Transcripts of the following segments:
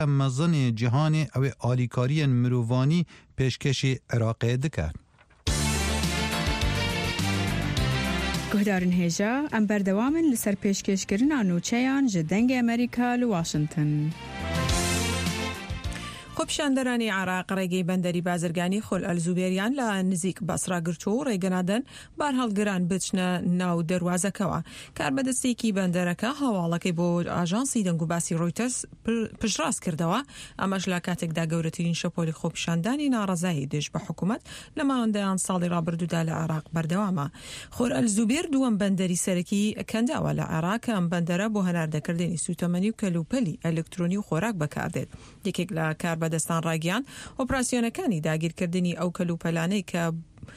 مزن جهان او آلیکاری مروانی پیشکش عراق دکرد. گهدارن هیجا ام بردوامن لسر پیشکش کرنا نوچیان جدنگ امریکا لواشنطن. خۆپیشاندەرانی عراق ڕێگەی بەندەری بازرگانی خۆل ئەلزوبێریان لە نزیک بەسراگرتو و ڕێگەنادەن بار هەڵگران بچنە ناو دەواازەکەوە. کاربەدەستێکی بەندەرەکە هەواڵەکەی بۆ ئاژانسی دەنگ و باسی ڕۆیتەرز پشتڕاست کردەوە. ئەمەش لە کاتێکدا گەورەترین شەپۆلی خۆپیشاندانی ناڕەزایی دێژ بە حکوومەت لە ماوەندەیان ساڵی ڕابردوودا لە عراق بەردەوامە. خۆر ئەلزوبێر دووەم بەندەری سەرەکی کەنداوە لە عراق ئەم بەندەرە بۆ هەناردەکردنی سوتەمەنی و کەلوپەلی ئەلکترۆنی و خۆراک بەکاردێت. یەکێک لە کاربەدەستان ڕاگەیان ئۆپراسیۆنەکانی داگیرکردنی ئەو کەلوپەلانەی کە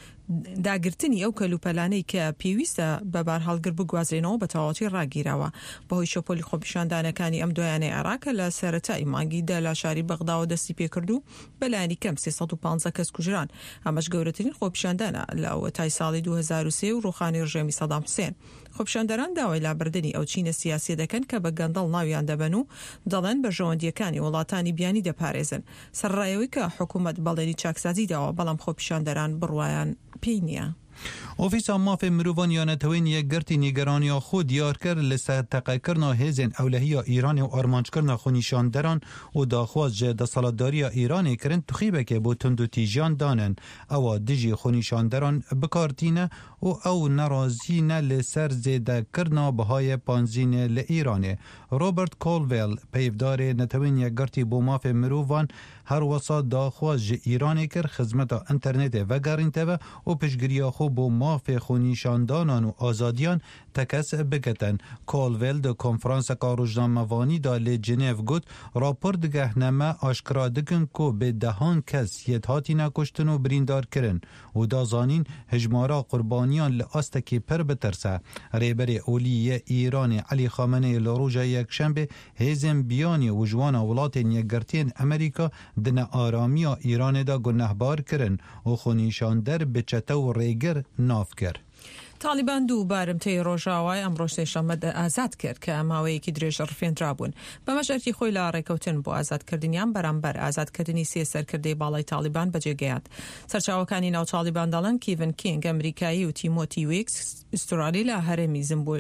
داگرتنی ئەو کەلوپەلانەی کە پێویستە بەبار هەڵگر بگوازرێنەوە بە تەواوەتی ڕاگیراوە. بەهۆی شەپۆلی خۆپیشاندانەکانی ئەم دوایانەی عێراق لە سەرەتای مانگیدا لە شاری بەغداوە دەستی پێکردو بەلایانی کەم 350 کەس کوژران. ئەمەش گەورەترین خۆپیشاندانە لە ئەوەتای ساڵی 2003 و ڕوخانی ڕژێمی سەدام حوسێن. خۆپیشاندەران داوای لابردنی ئەو چینە سیاسی دەکەن کە بە گەندەڵ ناویان دەبن و دەڵێن بەرژەوەندیەکانی وڵاتانی بیانی دەپارێزن. سەرڕایەوەی کە حکوومەت بەڵێنی چاکسازی داوە بەڵام خۆپیشاندەران بڕوایان پێی نییە. اوفیسا ماف مروانیان توین یک گرتی نیگرانی خود دیار کرد لسر تقاکرنا هزین اولهی ایران و آرمانج کرنا خونیشان دران و داخواست جه دسالتداری ایران کرن تخیبه که با تندو تیجان دانن او دیجی خونیشان دران بکارتینه و او نرازینه لسر زیده کرنا بهای پانزین لإیرانه. روبرت کولویل پیفدار نتوین یک گرتی با ماف مروان هر وسا داخواست جه ایران کر خدمت انترنت و گرینته و پشگیری خو بو ماف خونیشاندانان و آزادیان تکس بکتن. کولویل د کنفرانس کاروجنامه‌وانی دا لی جنیو گوت راپور دگهنامه آشکرا دکن کو به دهان کس یتهاتی نکشتن و بریندار کرن و دا زانین هجمارا قربانیان لآستکی پر بترسه. ریبر اولی ایران علی خامنه‌ای لروژ یک شنبه هیزم بیانی و جوان ولات یگرتین امریکا دن آرامی ایران دا گنهبار کرن و خونیشاندر بچته و ریگر ناف کرد. طالبان دووبارم تی ڕۆژاوای ئەم ڕۆژ سێشەممە ئازاد کرد کە ماوەیەکی درێژ ڕفێنرابوون. بە مەژەرتی خۆی لە ڕێکەوتن بۆ ئازادکردنیان بەرامبەر ئازادکردنی سێ سەرکردەی باڵای طالبان بەجێگەیاند. سەرچاوەکانی ناو طالبان دەڵێن کیڤن کینگ ئەمریکایی و تیمۆتی ویکس ئوسترالی لە هەرێمی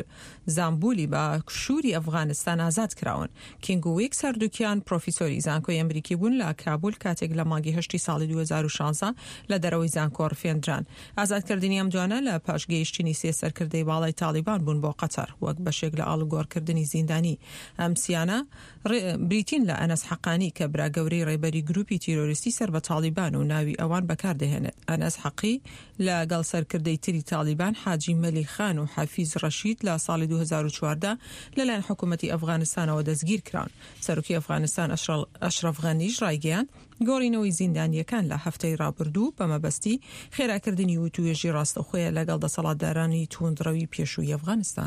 زامبولی بە شووری ئەفغانستان ئازاد کراون. کینگ و ویکس هەردووکیان پرۆفیسۆری زانکۆی ئەمریکی بوون لە کابول کاتێک لە مانگی هەشتی ساڵی 2016 لە دەرەوەی زانکۆ ڕفێندران. ئازادکردنی ئەم دوانە لە پاشگەیشتنی سێ سەرکردەی باڵای طالبان بوون بۆ قەتەر وەک بەشێک لە ئاڵوگۆڕکردنی زیندانی. ئەم سیانە بریتین لە ئەنەس حەقانی کە برا گەورەی ڕێبەری گروپی تیرۆریستی سەر بە طالبان و ناوی ئەوان بەکاردەهێنێت. ئەنەس حەقی لەگەڵ سەرکردەی تری طالبان حاجی مەلی خان و حەفیز ڕەشید لە ساڵی 2014 لەلایەن حکوومەتی ئەفغانستانەوە دەستگیر کران. سەرۆکی ئەفغانستان ئەشرەف غەنیش ڕایگەیاند گۆڕینەوەی زیندانیەکان لە هەفتەی ڕابردوو بەمەبەستی خێراکردنی و توێژی ڕاستەوخۆیە لەگەڵ دەسەڵاتدارانی توندڕەوی پێشووی ئەفغانستان.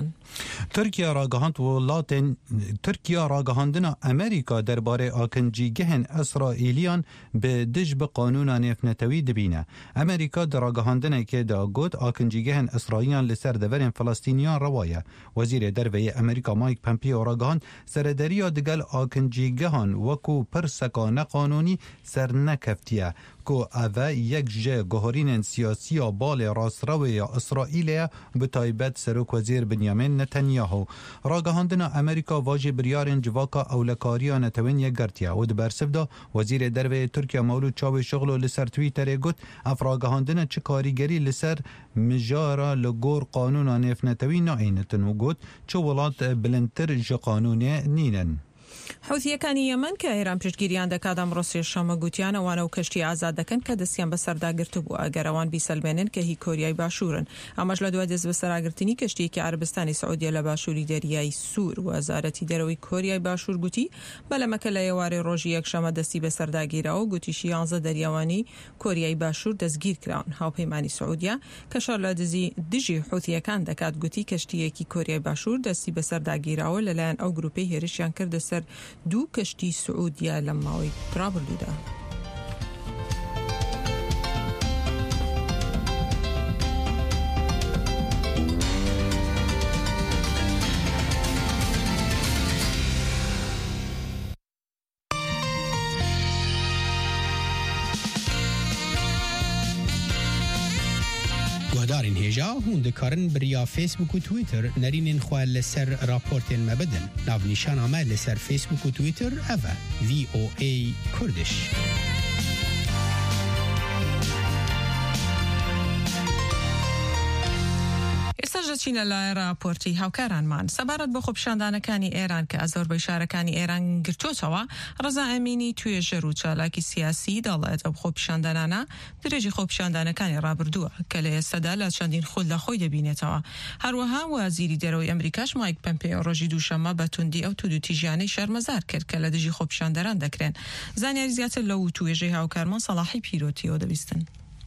ترکیا راگەهاندنا ئەمریکا دەربارەی ئاکنجیگەهن ئەسرائیلیان بە دژ بە قانونا نێفنەتەوی دبینە. ئەمریکا دراگەهاندنێکێدا گوت ئاکنجیگەهن ئەسرائیلیان لەسەر دەڤەرێن فەڵەستینیان ڕەوایە. وەزیرێ دەرڤەیە ئەمریکا مایک پەمپیۆ ڕاگەهاند سەرەدەریە دەگەل ئاکنجیگەهان وەکو پرسەکە نەقانونی سەر نەکەفتیە کو اوه یک جه گوهرین سیاسی بال راستروی اسرائیل به تایبت سروک وزیر بنیامین نتانیاهو. راگهاندن امریکا واجه بریارن جواکا اولکاریا نتوین یک گرتیا و دبرسف دا وزیر دروی ترکیه مولود چاوی شغل لسر تویتر گوت افراگهاندن چه کاریگری لسر مجارا لگور قانون نفنتوی ناینتن و گوت چه ولات بلندتر جه قانونه نینن. حوثیەکانی یەمەن کە ئێران پشتگیریان دەکات ئەمڕۆ سێشەممە گوتیان ئەوانە و کەشتی ئازاد دەکەن کە دەستیان بەسەرداگرت بووە ئەگەر ئەوان بیسەلمێنن کە هی کۆریای باشوورن. ئەمەش لە دوای دەست بەسەراگرتنی کەشتیەکی عەربستانی سعودیە لە باشووری دەریای سوور. وەزارەتی دەرەوەی کۆریای باشوور گوتی بەلەمەکە لە ئێوارەی ڕۆژی یەکشەمە دەستی بەسەرداگیرەوە و گوتیشی 11 دەریاوانی کۆریای باشوور دەستگیر کراون. هاوپەیمانی سعودیا کە شەڕ لە دژی حوثیەکان دەکات گوتی کەشتیەکی کۆریای باشوور دەستی بەسەرداگیرەوە لەلایەن ئەو گروپەی هێرشیان کردە سەر دوو کەشتی سعودیا لە ماوەی ڕابردوودا. گهدارین هیجا هون دکارن بریا فیسبوک و تویتر نرینین خواه لسر راپورتین مبدن ناو نیشان آمه لسر فیسبوک و تویتر اوه VOA کردش. چینە لای راپۆرتی هاوکارانمان سەبارەت بە خۆپیشاندانەکانی ئێران کە ئەزۆربەی شارەکانی ئێران گرتوتەوە ڕەزا ئەمینی توێژەر و چالاکی سیاسی دەڵێت ئەو خۆپیشاندانانە درێژی خۆپیشاندانەکانی ڕابردووە کە لە ئێستادا لە چەندین خولد لە خۆی دەبینێتەوە. هەروەها وەزیری دەرەوەی ئەمریکاش مایک پۆمپێۆ ڕۆژی دووشەممە بە توندی ئەو توودوتیژیانەی شەرمەزار کرد کە لە دژی خۆپیشاندەران دەکرێن. زانیاری زیاتر لەو توێژەی هاوکارمان سەڵاحی پیرۆتیەوە دەبیستن.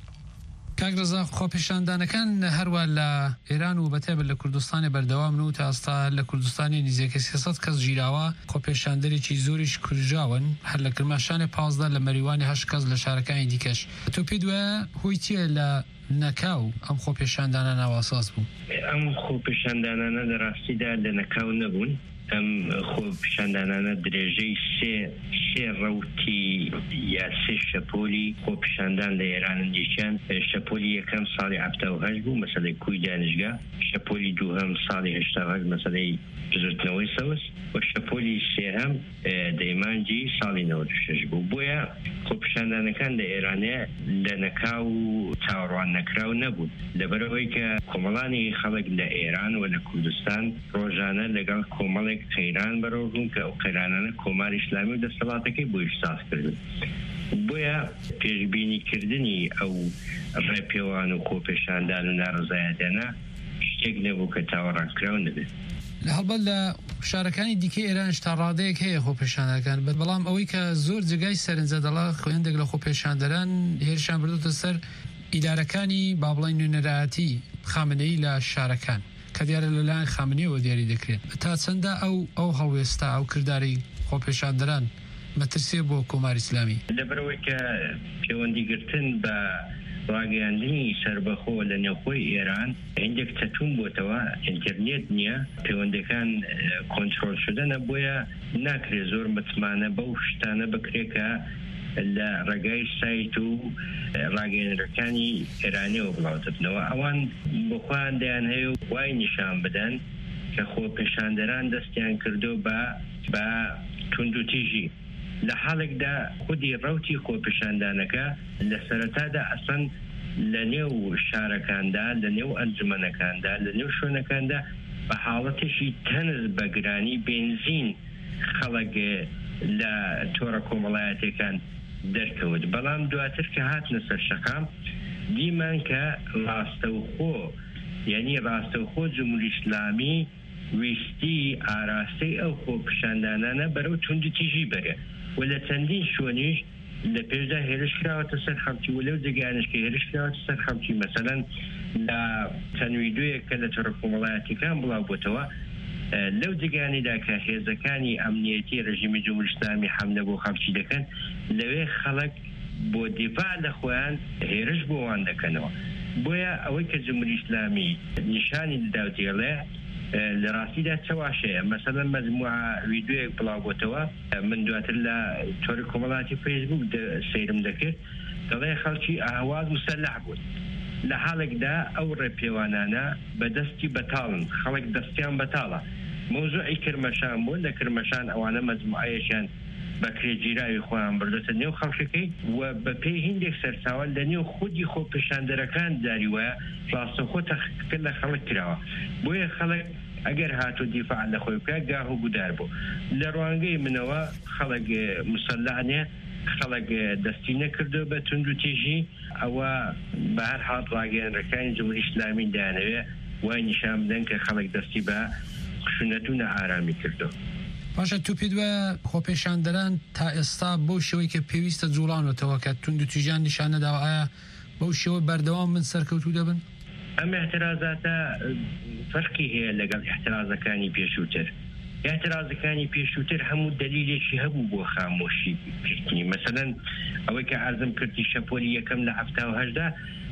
کاگرزا خۆپیشاندانەکان هەروە لە ئێران و بەتێبە لە کوردستانی بەردەوام و تا ئێستا لە کوردستانی نزیکە 300 کەس ژیراوە خۆپیشاندەرێکی زۆریش کوژاون هەر لە کرماشانی 15 لە مەریوانی 8 کەس لە شارەکانی دیکەش. تۆ پێی دوایە هۆی چیە لە نەکاو ئەم خۆپیشاندانە ناواساس بوو؟ ئەم خۆپیشاندانانە لە ڕاستیدا لە نەکاو نەبوون. ئەم خۆپیشاندانانە درێژەی سێ ڕەوتی یا سێ شەپۆلی خۆپیشاندان لە ئێران دیکەن. شەپۆلی یەکەم ساڵی 78 بوو مەسەلەی کوی دانیشگا، شەپۆلی دووهەم ساڵی 88 مەسەلەی بزرتنەوەی سەوس و شەپۆلی سێهەم دەیمانجی ساڵی 96 بوو. بۆیە خۆپیشاندانەکان لە ئێرانەیە لە نەکاو و چاوەڕوان نەکراو نەبوون لەبەرەوەی کە کۆمەڵانی خەڵک لە ئێران و لە کوردستان ڕۆژانە لەگەڵ کۆمەڵێک قەیران بەرەوبوون کە ئەو قەیرانانە کۆماری ئیسلامی و دەسەڵاتەکەی بۆ ئیحساس کردن. بۆیە پێشبینیکردنی ئەو ڕێپێوان و خۆپیشاندان و ناڕزایەتانە شتێک نەبوو کە چاوەڕانکراو نەبێت. لە هەڵبەت لە شارەکانی دیکەی ئێرانش تا ڕادەیەک هەیە خۆپیشاندانەکان، بەڵام ئەوەی کە زۆر جگای سەرنجە دەڵا خوێندێک لە خۆپیشاندەران هێرشان بردوتە سەر ئیدارەکانی با بڵێن نوێنەرایەتی خامنەیی لە شارەکان کە دیارە لەلایەن خامنەیەوە دیاری دەکرێت. تا چەندە ئەو هەڵوێستا ئەو کرداری خۆپیشاندەران مەترسیە بۆ کۆماری ئیسلامی؟ لەبەرەوەی کە پەیوەندیگرتن بە ڕاگەیاندنی سربەخۆ لە نێوخۆی ئێران هەندێک چەتون بۆتەوە، ئینتەرنێت نییە، پەیوەندەکان کۆنترۆل شدەنە، بۆیە ناکرێت زۆر متمانە بەو شتانە بکرێت کە لە ڕێگای سایت و ڕاگەیەنەرەکانی ئێرانیەوە بڵاوتبنەوە. ئەوان بخۆیان دەیان هەیە و وای نیشان بدەن کە خۆپیشاندەران دەستیان کردو بە توندوتیژی. لە حاڵێکدا خودی ڕەوتی خۆپیشاندانەکە لە سەرەتادا ئەسەن لە نێو شارەکاندا، لە نێو ئەنجومەنەکاندا، لە نێو شوێنەکاندا بە حاڵەتێکی تەنز بە گرانی بێنزین خەڵک لە تۆڕە کۆمەڵایەتەکان دەرکەوت. بەڵام دواتر کە هاتنە سەر شەقام دیمان کە ڕاستەوخۆ، یعنی ڕاستەوخۆ جمهوری ئیسلامی ویستی ئاراستەی ئەو خۆپیشاندانانە بەرەو توندوتیژی بەرێ و لە چەندین شوێنیش لە پێشدا هێرش کراوەتە سەر خەڵکی و لەو جێگانش کە هێرش کراوەتە سەر خەڵکی مەسەلەن لە چەند ویدیۆیەک کە لە تۆڕە کۆمەڵایەتیەکان بڵاو بووتەوە لەو جێگانیدا کە هێزەکانی ئەمنیەتی ڕژیمی جمهوری ئیسلامی حەملە بۆ خەڵکی دەکەن، لەوێ خەڵک بۆ دیفاع لە خۆیان هێرش بۆوان دەکەنەوە. بۆیە ئەوەی کە جمهوری ئیسلامی نیشانی دەداوتێڵێ لە ڕاستیدا چەواشەیە. مەسەلەن مەجموعە ویدیۆیەک بڵاو بووتەوە، من دواتر لە تۆڕی کۆمەڵایەتی فەیسبوک سەیرم دەکرد، دەڵێ خەڵکی ئاواز مسەلح بوون. لە حاڵێکدا ئەو ڕێپێوانانە بەدەستی بەتاڵن، خەڵک دەستیان بەتاڵە. مۆزوعی کرمەشان بوون، لە کرمەشان ئەوانە مەجموعەیەکیان بەکرێ جیراوی خۆیان بردەتە نێو خەڵکەکەی و بە پێی هیندێک سەرچاوە لە نێو خودی خۆپیشاندەرەکان داری وایە ڕاستەوخۆ تەخکرد لە خەڵک کراوە. بۆیە خەڵک ئەگەر هاتو دیفاع لە خۆی بکات گاه و گودار بوو. لە ڕوانگەی منەوە خەڵک مسەلحانێ، خەڵک دەستی نەکردو بە توندوتیژی. ئەوە بە هەر حاڵ ڕاگەیەنەرەکانی جمهوری ئیسلامی دایانەوێ وای نیشان بدەن کە خەڵک دەستی بە خشونەت و نەئارامی کردو. باشە، تو پێ دوایە خۆپیشاندەران تا ئێستا بەو شێوەی کە پێویستە جوڵانەوە کە توندوتیژیان نیشان نەداوە، ئایا بەو شێوە بەردەوام من سەرکەوتوو دەبن؟ ئەم احترازاتە فەرقی هەیە لەگەڵ احترازەکانی پێشووتر. احترازەکانی پێشووتر هەموو دلیلێکی هەبوو بۆ خامۆشی کردنی. مەسەلەن ئەوەی کە عەرزم کردی شەپۆلی یەکەم لە 78دا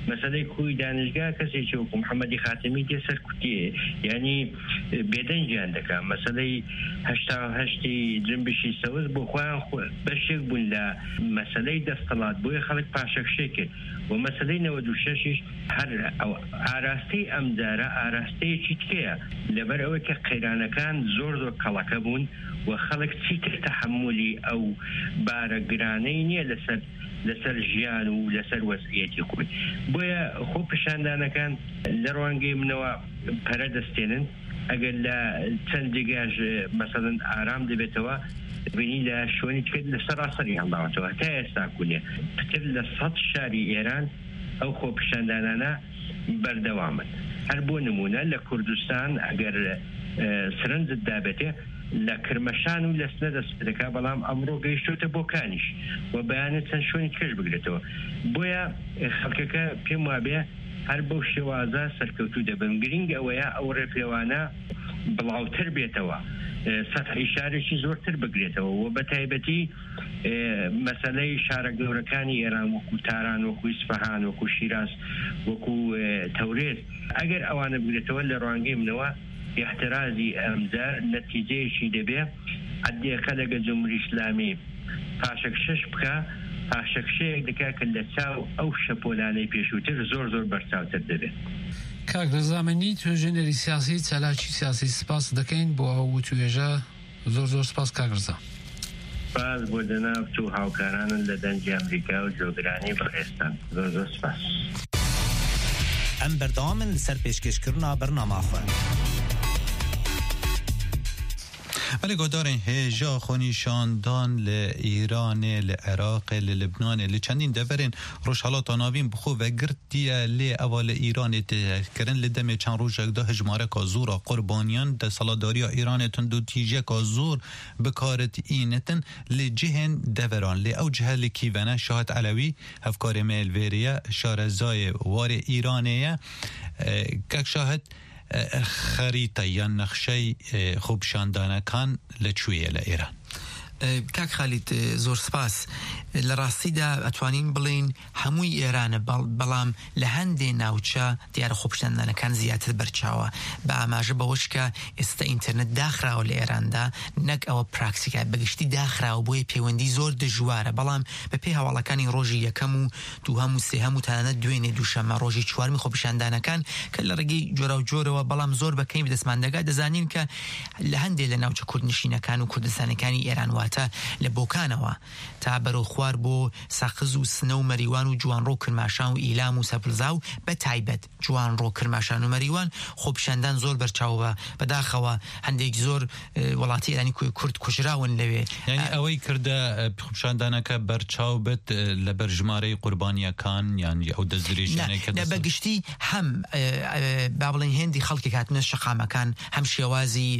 مەسەلەی کوی دانیشگا کەسێکی وەکو محەممەدی خاتمی دێ سەر کوتیە یعنی بێدەنگیان دەکات مەسەلەی 1970 جنبشی سەوز بۆ خۆیان بەشێک بوون لە مەسەلەی دەستەڵات بۆیە خەڵک پاشەکشێ کرد و مەسەلەی 96 هەر ئاراستەی ئەمجارە ئاراستەیەکی تکەیە لەبەر ئەوەی کە قەیرانەکان زۆر کەڵەکە بوون و خەڵک چیتر تەحملی ئەو بارە گرانەی نییە لەسەر ژیان و لەسەر وەزعیەتی خۆی بۆیە خۆ پیشاندانەکان لە ڕوانگەی منەوە پەرە دەستێنن ئەگەر لە چەند جێگاش مەسەڵەن ئارام دەبێتەوە بینی لە شوێنی تکرد لە سەراسەری هەڵداوەتەوە تا ئێستا کوونێ پتر لە 100 شاری ئێران ئەو خۆ پیشاندانانە بەردەوامن هەر بۆ نمونە لە کوردستان ئەگەر سرنجت دابێتێ لە کرمەشان و لە سنە دەست دەکا بەڵام ئەمڕۆ گەیشتۆتە بۆ کانیش و بەیانێت چەند شوێنی تکەش بگرێتەوە بۆیە خەڵکەکە پێم وابێ هەر بەو شێوازە سەرکەوتوو دەبن گرنگ ئەوەیە ئەو ڕێپێوانە بڵاوتر بێتەوە سەطحی شارێکی زۆرتر بگرێتەوە و بە تایبەتی مەسەلەی شارە گەورەکانی ئێران وەکو تاران وەکو ئیسفەهان وەکو شیراز وەکو تەورێت ئەگەر ئەوانە بگرێتەوە لە ڕوانگەی منەوە احترازی ئەمجار نەتیجەیەکی دەبێ عەدێقە لەگە جمهوری ئیسلامی پاشەکشەش بکە پاشەکشەیەک دەکا کە لە چاو ئەو شەپۆلانەی پێشووتر زۆر بەرچاوتر دەبێت کاک ڕزامەنی توێژێنەری سیاسی چالاکی سیاسی سپاس دەکەین بۆ ئەو توێژە زۆر سپاس کاک ڕزا سپاس بۆ دەناو تو هاوکارانن لە دەنجی ئەمریکا و جۆگرانی بەڕێستان زۆر سپاس ئەم بەردەوامن لەسەر پێشکەشکردنا بەرنامەخۆ ولی گودارین هجا خونیشاندان لإیران لعراق للبنان لچندین دورین روش حالات ناوین بخو و گرتیه لی اول ایران کرن لدم چند روز ده هجماره که زور قربانیان ده سالاداری ایران تن دو تیجه که زور بکارت اینتن لجهن دوران لی او جهه لکیونه شاهد علوی افکار میل ویریه شارزای وار ایرانیه که شاهد خریطه یا نقشه خوب شاندانه کان لچویه لإیران کاک خالید زۆر سپاس لە ڕاستیدا ئەتوانین بڵین هەمووی ئێرانە بەڵام لە هەندێ ناوچە دیارە خۆپشتاندانەکان زیاتر بەرچاوە بە ئاماژە بەوەش کە ئێستا ئینتەرنێت داخراوە لە ئێراندا نەک ئەوە پراکتیکە بەگشتی داخراوە بۆیە پەیوەندی زۆر دژوارە بەڵام بەپێی هەواڵەکانی ڕۆژی یەکەم و دووهەم و سێهەم و تەنانەت دوێنێ دووشەمە ڕۆژی چوارمی خۆپیشاندانەکان کە لە ڕێگەی جۆرە و جۆرەوە بەڵام زۆر بەکەی بدەستمان دەگات دەزانین کە لە هەندێ لە ناوچە کوردنشینەکان و کوردستانەکانی ئێران واتە لە بۆکانەوە تا بەرەو خوار بۆ ساقز و سنە و مەریوان و جوانڕۆ کرماشان و ئیلام و سەپلزا و بە تایبەت جوانڕۆ کرماشان و مەریوان خۆپیشاندان زۆر بەرچاوە بەداخەوە هەندێک زۆر وڵاتی ئێرانی کورد کوژراون لەوێ یعنی ئەوەی کردە خۆپیشاندانەکە بەرچاو بێت لەبەر ژمارەی قوربانیەکان یان ئەو دەستدرێژانەی کە بەگشتی هەم با بڵێن هێندی خەڵکی هاتنە شەقامەکان هەم شێوازی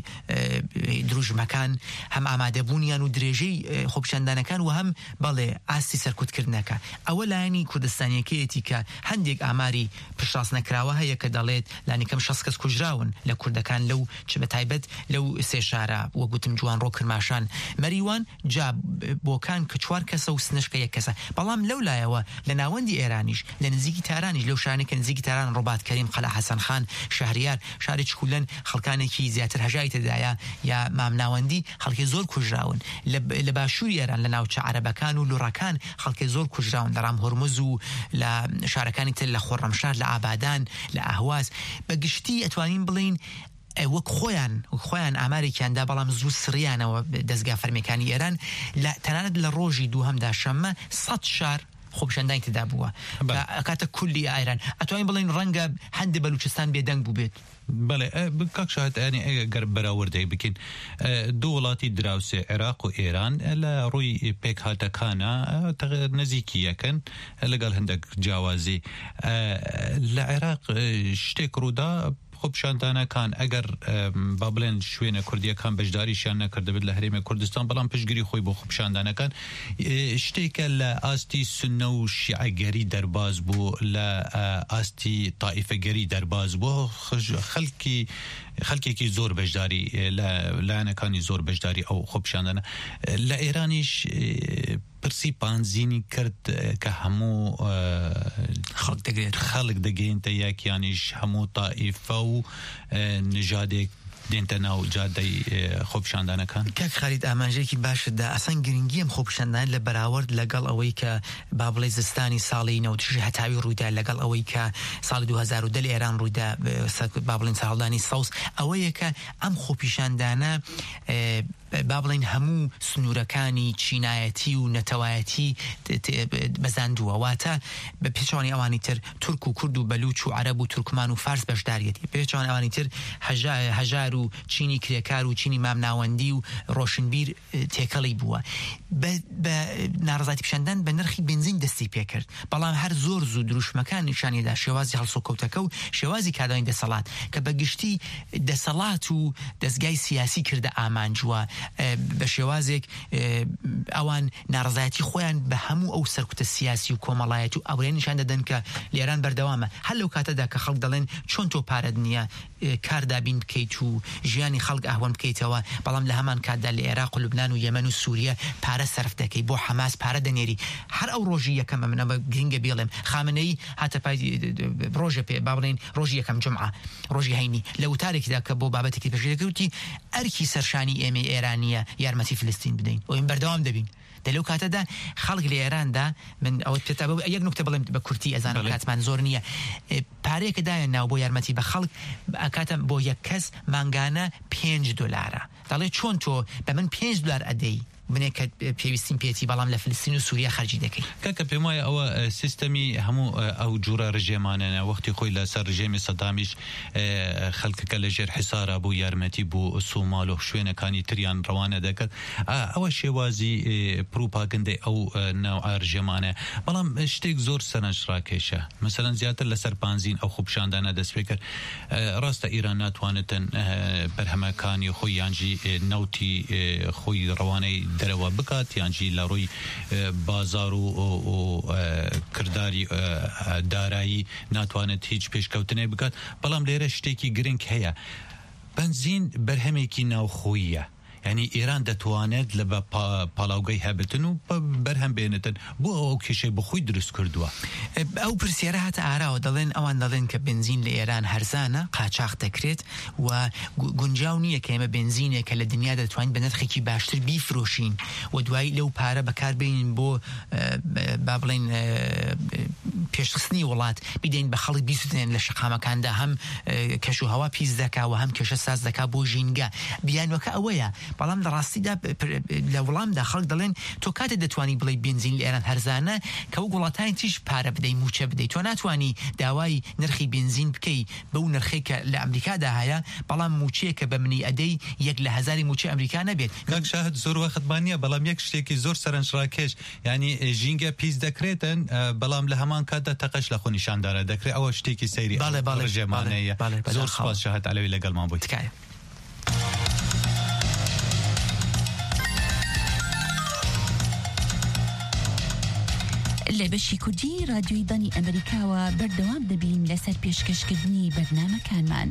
دروژمەکان هەم ئامادەبوونیان و درێژەی خۆپیشاندانەکان و هەم بەڵێ ئاستی سەرکوتکردنەکە ئەوە لایەنی کوردستانیەکەیەتی کە هەندێک ئاماری پشتڕاست نەکراوە هەیە کە دەڵێت لانیکەم 60 کەس کوژراون لە کوردەکان لەو چ بە تایبەت لەو سێ شارە وەگوتم جوانڕۆ کرماشان مەریوان جا بۆکان کە 4 کەسە و سنشکە 1 کەسە بەڵام لەو لایەوە لە ناوەندی ئێرانیش لە نزیکی تارانیش لەو شانێکە نزیکی تاران ڕۆبات کەریم قەلا حەسەن خان شەهریار شارێکی کولەن خەڵکانێکی زیاتر هەژای تێدایە یا مامناوەندی خەڵکی زۆر کوژراون لە باشووری ئێران لە ناوچە عەرەبەکان و لوڕەکان خەڵکی زۆر کوژراون لە ڕام هۆرمز و لە شارەکانی تر لە خۆڕەمشار لە ئابادان لە ئاهواز بەگشتی ئەتوانین بڵین وەک خۆیان ئامارێکیاندا بەڵام زوو سریانەوە دەستگا فەرمیەکانی ئێران تەنانەت لە ڕۆژی دووهەمدا شەممە 100 شار خۆپیشاندانی تێدا بووە ئەکاتە کولی ئایران ئەتوانین بڵین ڕەنگە هەندێک بەلوچستان بێدەنگ بوو بێت بله کاک شاهد یعنی اگر براورده بکن دو ولاتی دراوسه عراق و ایران لروی پیک هاتکانا نزیکی یکن لگل هندک جوازی لعراق شتک رودا خب شاندانه کان اگر بابلن شوینه کردیه کان بجداریشان نکرده بید لحریم کردستان بلان پشگیری خوی بو خب شاندانه کان اشتی که لآستی سنه و شیعه گری در باز بو لآستی طائفه گری در باز بو خلکی کی زور بجداری لعنه کانی زور بجداری او خب شاندانه لإیرانیش برسی پانزینی کرد که همو خلق دگین تا یکیانیش همو طائفه و نژادێک دێنتە ناو جادەی خۆپیشاندانەکان. کاک خالید ئاماژەیەکی باشت دا ئەسان گرنگی ئەم خۆپیشاندان لە بەراورد لەگەڵ ئەوەی کە با بڵێ زستانی ساڵی 96 هەتاوی ڕوویدا لەگەڵ ئەوەی کە ساڵی 2010 لە ئێران ڕوویدا با بڵێن ساڵدانی سەوز ئەوەیە کە ئەم خۆپیشاندانە با بڵێن هەموو سنوورەکانی چینایەتی و نەتەوایەتی بەزاندووە واتە بە پێچوانی ئەوانی تر تورک و کورد و بەلوچ و عەرەب و تورکمان و فارس بەشداریەتی پێچوان ئەوانی تر هەژار و چینی کرێکار و چینی مامناوەندی و ڕۆشنبیر تێکەڵی بووە بە ناڕزاتی پیشاندان بە نرخی بنزین دەستی پێکرد بەڵام هەر زۆر زوو دروشمەکان نیشانیدا شێوازی هەڵسوکەوتەکە و شێوازی کادانی دەسەڵات کە بە گشتی دەسەڵات و دەستگای سیاسی کردە ئامانجووە بە شێوازێک ئەوان ناڕزایەتی خۆیان بە هەموو ئەو سەرکوتە سیاسی و کۆمەڵایەت و ئەوڕێ نیشان دەدەن کە لێران بەردەوامە هەر لەو کاتەدا کە خەڵک دەڵێن چۆن تۆ پارەت نییە کاردابین بکەیت و ژیانی خەڵک ئاهوان بکەیتەوە بەڵام لە هەمان کاتدا لە عێراق و لوبنان و یەمەن و سووریە پارە سەرف دەکەی بۆ حەماس پارە دەنێری هەر ئەو ڕۆژی یەکەمە منە بە گرنگە بێڵێم خامنەی هاتە پای ڕۆژە پێ با بڵێن ڕۆژی یەکەم جومعە ڕۆژی هەینی لە وتارێکیدا کە بۆ بابەتێکی پێشێدەکەوتی ئەرکی سەرشانی ئێمە ئێرانیە یارمەتی فلستین بدەین و ئێمە بەردەوام دەبین لەو کاتەدا خەڵک لە ئێراندا من ئەوە پێتا یەک نوکتە بڵێم بە کورتی ئەزانم کاتمان زۆر نییە پارەیەکە دایە ناو بۆ یارمەتی بە خەڵک ئەکاتە بۆ یەک کەس مانگانە $5 دەڵێ چۆن تۆ بە من $5 ئەدەی بنێ کە پێویستیم پێێتی بەڵام لە فلستین و سووریا خەرجی دەکەی کاکە پێم وایە ئەوە سیستەمی هەموو ئەو جوورە ڕژێمانەنە وەختی خۆی لەسەر ڕژێمی سەدامیش خەڵکەکە لەژێر حیسارە بوو یارمەتی بوو سومال و شوێنەکانی تریان ڕەوانە دەکرد ئەوە شێوازی پروپاگەندەی ئەو ناو ڕژێمانە بەڵام شتێک زۆر سەرنجڕاکێشە مەسەلەن زیاتر لەسەر پانزین ئەو خۆپیشاندانە دەست پێ کرد ڕاستە ئیران ناتوانێتن بەرهەمەکانی خۆی یانجی نەوتی خۆی ڕەوانەی دەرەوە بکات یانجی لە ڕووی بازار و کردداری دارایی ناتوانێت هیچ پێشکەوتنێ بکات بەڵام لێرە شتێکی گرنگ هەیە بنزین بەرهەمێکی ناوخۆییە یعنی ئێران دەتوانێت لە بە پاڵاوگەی هەبتن و بەرهەم بێنێتن بۆ ئەو کێشەی بەخۆی دروست کردووە ئەو پرسیارە هاتە ئاراوە دەڵێن ئەوان دەڵێن کە بنزین لە ئێران هەرزانە قاچاق دەکرێت و گونجاو نییە کە ئێمە بنزینێکە لە دنیا دەتوانین بە نرخێکی باشتر بیفرۆشین و دوایی لەو پارە بەکاربێنین بۆ با بڵێن پێشخستنی وڵات بیدەین بە خەڵک بیسووتێن لە شەقامەکاندا هەم کەش و هەوا پیس دەکا و هەم کێشە ساز دەکا بۆ ژینگە بیانوەکە ئەوەیە بەڵام لە ڕاستیدا لە وڵامدا خەڵک دەڵێن تۆ کاتێ دەتوانی بڵێ بنزین لە ئێران هەرزانە کە و وڵاتانی تیش پارە بدەی موچە بدەیت تۆ ناتوانی داوای نرخی بنزین بکەی بەو نرخی کە لە ئەمریکادا هەیە بەڵام موچەیە کە بە منی ئەدەی 1 لە 1000 موچە ئەمریکا نەبێت کاک شاهد زۆر وەختبانیە بەڵام یەک شتێکی زۆر سەرنجڕاکێش ینی ژینگە پیس دەکرێتن بەڵام لە هەمان کاتدا تەقەش لە خۆ نیشاندارە دەکرێت ئەوە شتێکی سەیری ڕژێمانەیە زۆر سپاس شاهد عەلەوی لەگەڵمان بوو تکایە لە بەشی کوردی رادیۆی دانی ئەمریکاوە بەردەوام دەبین لەسەر پێشکەشکردنی بەرنامەکانمان.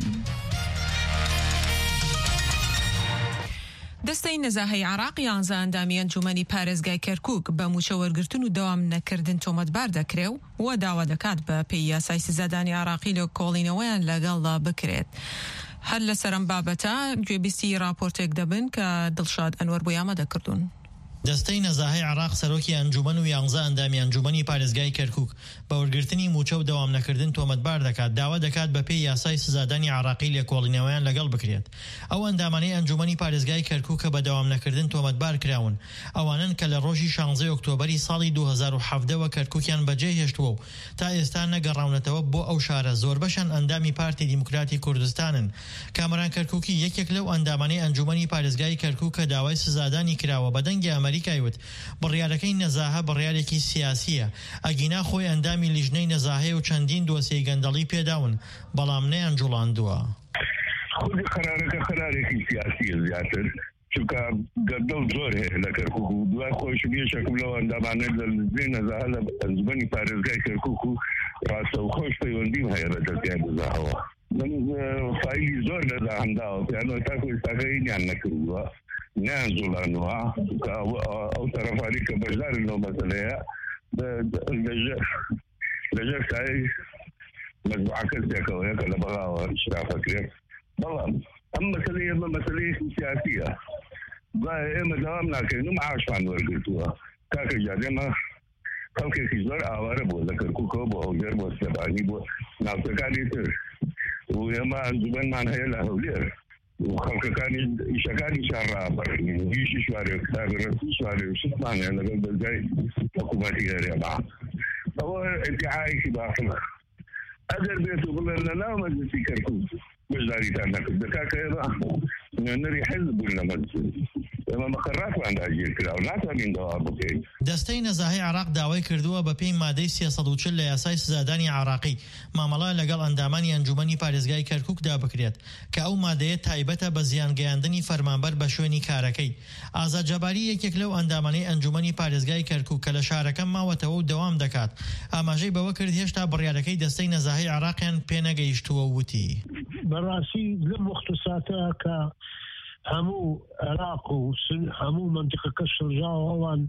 دەستەی نەزاهەی عراق 11 ئەندامی ئەنجومەنی پارێزگای کەرکووک بە موچە وەرگرتن و دەوام نەکردن تۆمەتبار دەکرێ و داوا دەکات بە پێی یاسای سزادانی عراقی لە کۆڵینەوەیان لەگەڵدا بکرێت. هەر لە سەرم بابەتە گوێبیستی راپۆرتێک دەبن کە دڵشاد ئەنوەر بۆ ئامادەکردوون. دەستەی نەزاهەی عراق سەرۆکی ئەنجومەن و 11 ئەندامی ئەنجومەنی پارێزگای کەرکووک بە وەرگرتنی موچە و دەوام نەکردن تۆمەتبار دەکات داوا دەکات بە پێی یاسای سزادانی عراقی لێکۆڵینەوەیان لەگەڵ بکرێت. ئەو ئەندامانەی ئەنجومەنی پارێزگای کەرکووک کە بە دەوام نەکردن تۆمەتبار کراون ئەوانن کە لە ڕۆژی 16 ئۆکتۆبەری ساڵی 2017 کەرکووکیان بەجێ هێشتووە و تا ئێستا نەگەڕاونەتەوە بۆ ئەو شارە زۆر بەشن ئەندامی پارتی دیموکراتی کوردستانن. کامەران کەرکووکی یەکێک لەو ئەندامانەی ئەنجومەنی پارێزگای کەرکووک کە داوای سزادانی کراوە بە دەنگی ئەمریکای وت بڕیارەکەی نەزاهە بڕیارێکی سیاسیە ئەگینا خۆی ئەندامی لیژنەی نەزاهەیە و چەندین دۆسیەی گەندەڵی پێداون بەڵام نەیان جوڵاندووە. خودی قرارەکە قرارێکی سیاسیە زیاتر چونکە گەردەڵ زۆر هەیە لە کەرکووک و دوای خۆش یەکێکم لەو ئەندامانە لە لیژنەی نەزاهە لە ئەنجومەنی پارێزگای کەرکووک و ڕاستە و خۆش پەیوەندیم هەیە بە دەستیان نەزاهەوە من فایلی زۆر لەداهەمداوە پیانەوە تاکو ئێستاکە هینیان نەکردووە نانزولانوا أو طرفاني كبجدار إنه مثلا لجأ ساي مجموعة كذا كوية كلا بغاوة شرافة كذا والله أما مسألة سياسية إما دوامنا كأنه معاش عن ورقتها كاك جادما خلق كيزور آوار بولا كركوكو بوجر بوسباني بو نافتكاني تر ويما أنزبان من هي لهولير وخلق كاني يشكاني شارع برني يشي شوارع كتاب شوارع شتمان يعني لقد بزاي حكومتي هريبا هو ادعائي كباخنا أقدر بيتو قلنا لا مجلسي كركوك بجداري تانا كدكا كيضا نري حزب ولا مجلسي اما مقرات عند اجير كلا وناتا من دوابكي دەستەی نەزاهی عراق داوای کردووە بە پێی مادەی 340 لە یاسای سزادانی عراقی مامەڵە لەگەڵ ئەندامانی ئەنجومەنی پارێزگای کەرکووکدا بکرێت کە ئەو مادەیە تایبەتە بە زیانگەیاندنی فەرمانبەر بە شوێنی کارەکەی. ئازاد جەباری یەکێک لەو ئەندامانەی ئەنجومەنی پارێزگای کەرکووک کە لە شارەکەم ماوەتەوە و دەوام دەکات ئاماژەی بەوە کرد هێشتا بڕیارەکەی دەستەی نەزاهی عراقیان پێنەگەیشتووە وتی بەڕاستی لەم وەختوساتە کە هەموو عراق و هەموو منطقەکە شڕژاوە ئەوان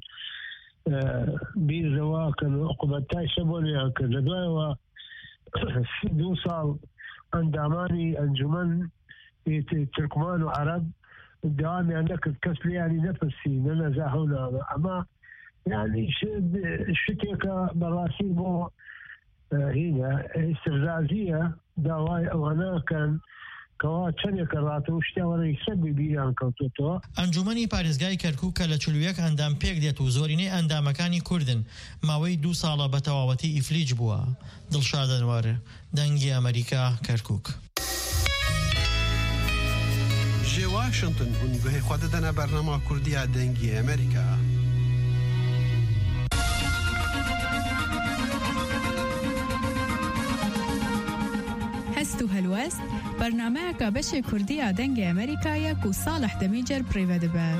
بیرەوە کە عقوبەتای سەبۆنیان کرد لە دوایەوە 2 ساڵ ئەندامانی ئەنجومەن ترکمان و عەرەب داوامیان نەکرد کەس لیانی نەپرسی نەنەزاهە و ناوە ئەمە یعنی شتێکە بەڕاستی بۆ هینە استرزازیە داوای ئەوانەکەن کەوا چەندێکە ڕاتەوە شتیاوەڕی سەر بیبییان کەوتێتەوە. ئەنجومەنی پارێزگای کەرکووک کە لە 41 ئەندام پێک دێت و زۆرینەی ئەندامەکانی کوردن ماوەی 2 ساڵە بە تەواوەتی ئیفلیج بووە. دڵشاد ئەنوار دەنگی ئەمریکا کەرکووک. جێ واشنگتن هون گوهی خوا دەدەنە بەرنامە کوردیە دەنگی ئەمریکا. هەست و هەلوەست بەرنامەیەکە بەشێ کوردیە دەنگی ئەمریکایەک و ساڵح دەمیجەر پڕیڤە دەبە.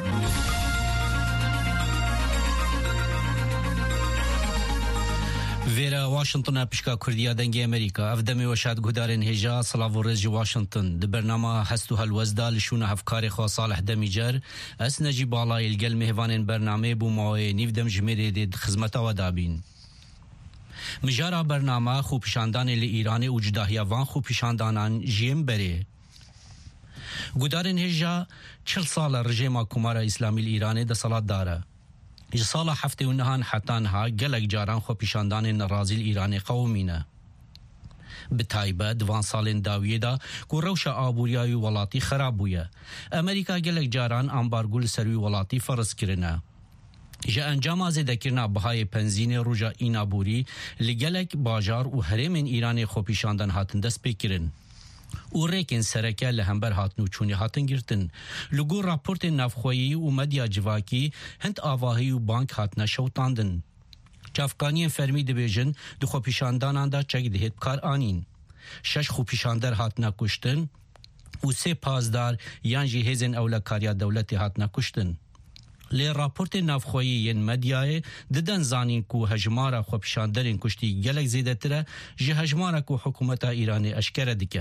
Vêra Washingtona pişka Kurdiya dengê Amerîka ev demê weşat guhdarên hêja Salav û Rêz ji Washington di bernama hest û helwezda li şûna hevkarê xwe Salih Demîcer ez necî balayê li gel mêvanên bernamê bû mawê nîv dem ji mêrê dê di xizmeta we dabîn. Mijara bernama xûpîşandanê li Îranê û cudahiya van xûpîşandanan jiyên berê. Guhdarên hêja 40 sal e rejêma Komara İslamî li Îranê desalatdar e. Ji sala heftê û nihan heta niha gelek caran xwepîşandanên nerazî li Îranê qewimîne. Bi taybet di van salên dawiyê da ku rewşa abûriya wî welatî xerab bûye. Amerîka gelek caran ambargo li ser wî welatî ferz kirine. Ji encama zêdekirina bihayê penzînê roja înaborî li gelek bajar û herêmên Îranê xwepîşandan hatin dest pêkirin. û rêkên sereke li hember hatin û çûnê hatin girtin. Li gor raportên navxweyî û medya civakî hind avahî û bank hatine şewtandin. Çavkaniyên fermî dibêjin di xwepîşandanan da çek dihêt bikar anîn. 6 xwepîşander hatine kuştin û 3 pazdar yan jî hêzên ewlekariya dewletê hatine kuştin. Lê raportên navxweyî yên medyayê didin zanîn ku hejmara xwepîşanderên kuştî gelek zêdetir e ji hejmara ku hikûmeta Îranê eşkere dike.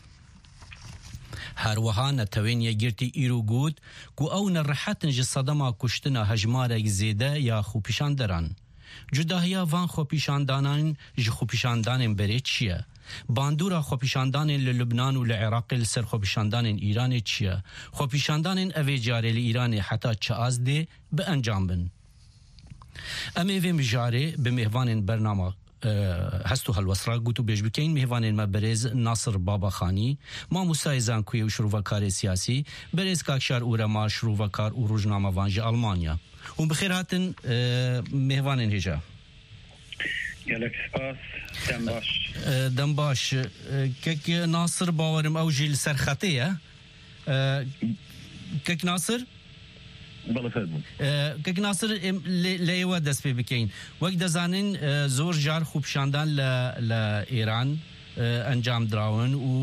Her wiha netewên yekgirtî îro got ku ew nerihetin ji sedema kuştina hejmarek zêde ya xwepîşanderan. Cudahiya van xwepîşandanan ji xwepîşandanên berê çi ye? Bandora xwepîşandanên li Lubnan û li Iraqê li ser xwepîşandanên Îranê çi ye? Xwepîşandanên evê carê li Îranê heta çi az dê bi encam bin. Em ê vê mijarê bi mêvanên bernama hest û helwestra got û bêjbikeyên mêvanên me berêz Nasir Babaxanî, Mamûsayê Zankuyê û şîrovekarê siyasî, berêz Kakşar û Rema şîrovekar û rojnamevan ji Almanya. Hûn bi xêr hatin mêvanên hêja. Gelek spas dem baş. Dem baş. Kek Nasir bawerim ew jî li ser xetê ye. Kek Nasir? Kek Nasir lê we dest pê bikeyin. Wek dezanin zor jar xwepîşandan li Îran encam dirawin û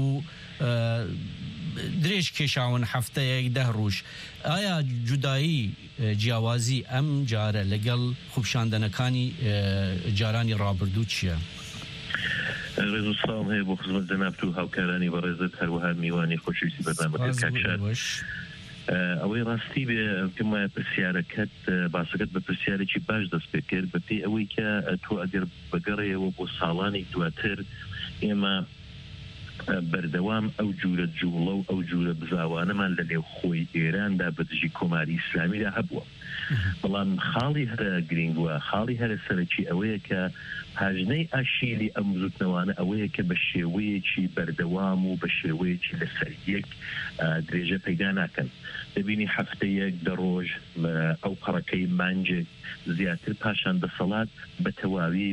درێژ کێشاون هەفتەیەک 10 ڕۆژ. ئایا جودایی جیاوازی ئەم جارە لەگەڵ خوپشاندنەکانی جارانی ڕابردوو چییە؟ ڕێز و سڵام هەیە بۆ خزمەت جەناب و هاوکارانی بەڕێزت هەروەها میوانی خۆشەویستی بەرنامەکەت کاکشار. ئەوەی ڕاستی بێ پرسیارەکەت باسەکەت بە پرسیارێکی باش دەست پێ کرد بە پێی ئەوەی کە تۆ ئەگەر بەگەڕێەوە بۆ ساڵانی دواتر ئێمە بەردەوام ئەو جورە جوڵە و ئەو جورە بزاوانەمان لە نێو خۆی ئێراندا بەدژی کۆماری ئیسلامیدا هەبووە بەڵام خاڵی هەرە گرنگ وە خاڵی هەرە سەرەکی ئەوەیە کە پاژنەی ئاشیلی ئەم زوتنەوانە ئەوەیە کە بە شێوەیەکی بەردەوام و بە شێوەیەکی لەسەر یەک درێژە پەیدا ناکەن دەبینی هەفتەیەک دەڕۆژ ئەو قەڕەکەی مانجێک زیاتر پاشان دەسەڵات بە تەواوی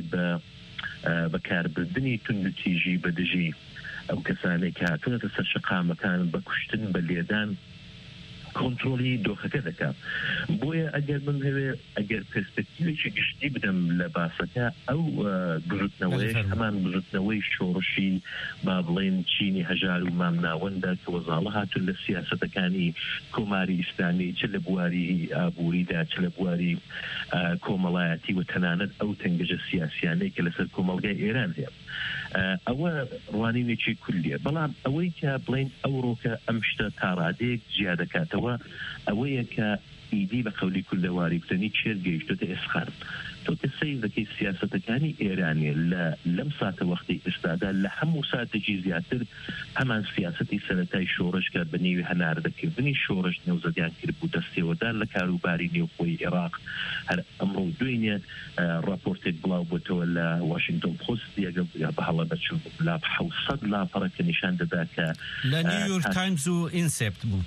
بەکاربردنی توندتیژی بەدژی ئەو کەسانێک کە هاتوونەتە سەر شقامەکان بە کوشتن بە لێدان کۆنتترۆلی دۆخەکە دەکات بۆیە ئەگەر من هەوێ ئەگەر پرسپکتیوێکی گشتی بدەم لە باسەکە ئەو گرتنەوەی هەمان گرتنەوەی شۆڕشی با بڵێن چینی هەژار و مامناوەندە کە وەزاڵە هاتون لە سیاسەتەکانی کۆماری ئیسلامی چ لە بواری ئابووریدا چ لە بواری کۆمەڵایەتی و تەنانەت ئەو تەنگەژە سیاسیانەی کە لەسەر کۆمەڵگای ئێران هەیە ئەوە ڕوانینێکی کولیە بەڵام ئەوەی کە بڵین ئەوڕۆکە ئەم شتە تاڕادەیەک جیا دەکاتەوە ئەوەیە کە ئیدی بە قەولی کوردەواری کوتنی چێر گەیشتۆتە ئێسخان تۆ کە سەیر دەکەی سیاسەتەکانی ئێرانیە لەم ساتە وەختی ئێستادا لە هەموو ساتێکی زیاتر هەمان سیاسەتی سەرەتای شۆڕش کرد بە نێوی هەناردەکردنی شۆڕش نێوزەدیان کرد بوو دەستێوەدان لە کاروباری نێوخۆی عێراق هەر ئەمڕۆ دوێنێ راپۆرتێک بڵاو بۆتەوە لە واشنگتن پۆست بە هەڵە بەچوو لا 700 لاپەڕەکە نیشان دەدا کە لە نیویۆرک تایمز و ئینسپت بوو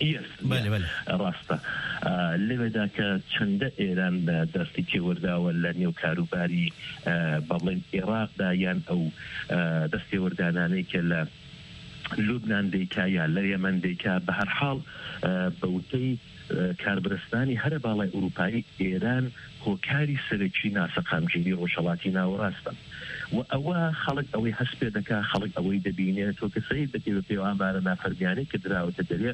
ڕاستە لەوێدا کە چەندە ئێران دەستی تێوەرداوە لە نێو کاروباری بەڵێن عێراقدا یان ئەو دەستێوەردانانەی کە لە لوبنان دەیکا یا لە یەمەن دەیکا بە هەر حاڵ بەوتەی کاربرستانی هەرە باڵای ئوروپایی ئێران هۆکاری سەرەکی ناسەقامگیری ڕۆژهەڵاتی ناوەڕاستە و ئەوە خەڵک ئەوەی هەست پێ دەکا خەڵک ئەوەی دەبینێت تۆ کە سەیر دەکەی بە پێوانبارە نافەرمیانەی کە دراوەتە دەرێ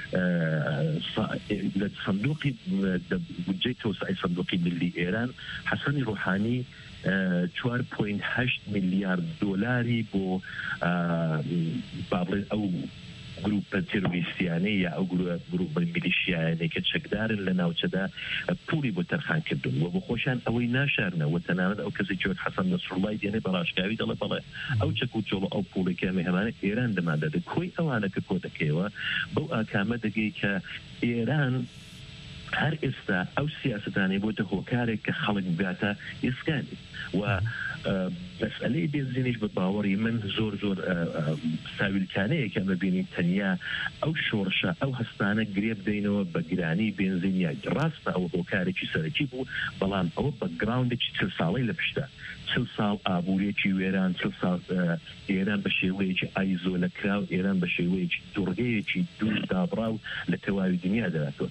لە سندوقی بودجەی تۆسعی سندوقی ملی ئێران حەسەنی ڕوحانی 4.8 میلیارد دۆلاری بۆ بابڵێن ئەو گروپە تێروریستیانەی یا ئەو گروپ میلیشیایانەی کە چەکدارن لە ناوچەدا پولی بۆ تەرخان کردون و بۆ خۆشیان ئەوەی ناشارنەوە تەنانەت ئەو کەسی جۆت حەسەن نەسڕوڵای دێنێ بەڕاشکاوی دەڵێ بەڵێ ئەو چەک و چۆڵە ئەو پوڵێکی هەمانە ئێران دەمادەدە کۆی ئەوانە کە کۆ دەکەیەوە بەو ئاکامە دەگەی کە ئێران هەر ئێستا ئەو سیاستانەی بۆتە هۆکارێک کە خەڵک بگاتە ئێسکانی و مەسئلەی بێنزینیش بە باوەڕی من زۆر ساویلکانەیە کە مەبینین تەنیا ئەو شۆڕشە ئەو هەستانە گرێ بدەینەوە بە گرانی بێنزینیا ڕاستە ئەوە هۆکارێکی سەرەکی بوو بەڵام ئەوە بە گراوندێکی 40 ساڵەی لە پشتە 40 ساڵ ئابوووریەکی وێران 40 ساڵ ئێران بە شێوەیەکی ئایزۆ لە کراو ئێران بە شێوەیەکی دوڕگەیەکی دوور دابڕاو لە تەواوی دنیا دەراتەوە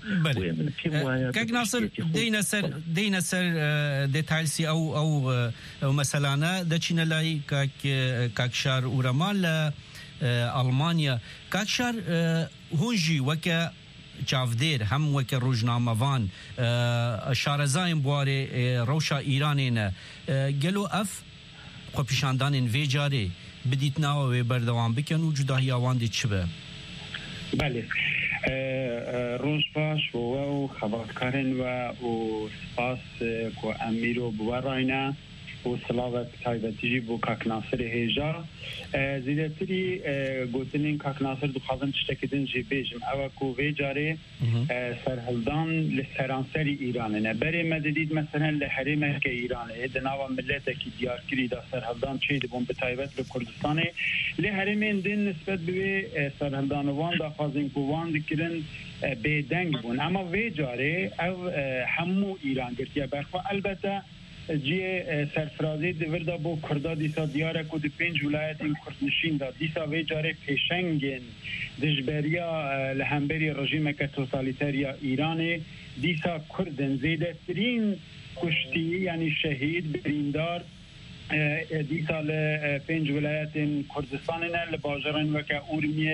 دەینە سەر دێتایلسی ئەو مەسەلانە دەچینە لای کاکشار ئورەمان لە ئەڵمانیا کاکشار هۆنژی وەکە چاودێر هەم وەکە ڕۆژنامەوان شارەزایان بوارێ ڕەوشە ئیرانێنە گەلۆ ئەف خۆپیشاندانên vê carê bidît nawa wê berdewam bikin û cudahiyâwan dê çi be بله روز باش و خبرکارن و سپاس کو امیرو بوراینه و سلاوت تایبەتیژی بۆ کاک ناسر هێژا زیاتری گوتنین کاک ناسر دخوازم تشتێکدن جێ بێژم ئەوە کو vê carê سەرهەڵدان لە سەرانسەری ئیرانە بەرێ مەدەدید مەسەلەن لە هەرێمێکە ئیرانەیە دەناوە ملەتێکی دیارکریدا سەرهەڵدان چێ دەبوون بە تایبەت لە کوردستانê لێ هەرێمێن دین نسبەت بوێ سەرهەڵدانەوان داخوازین کووان دکردن بێدەنگ بوون ئەمە vê carê ئەو هەموو ئیران گرتیە بەرخوا ئەلبەتە جیه سرفرازی دیوردا بو کردا دیسا دیاره که دی 5 ولایتین کردنشین دا دیسا وی جاره پیشنگین دجبریا لهمبری رژیم که توتالیتریا ایرانی دیسا کردن زیده ترین کشتی یعنی شهید بریندار دیسا ل 5 ولایتین کردستان نه لباجران وکه اورمیه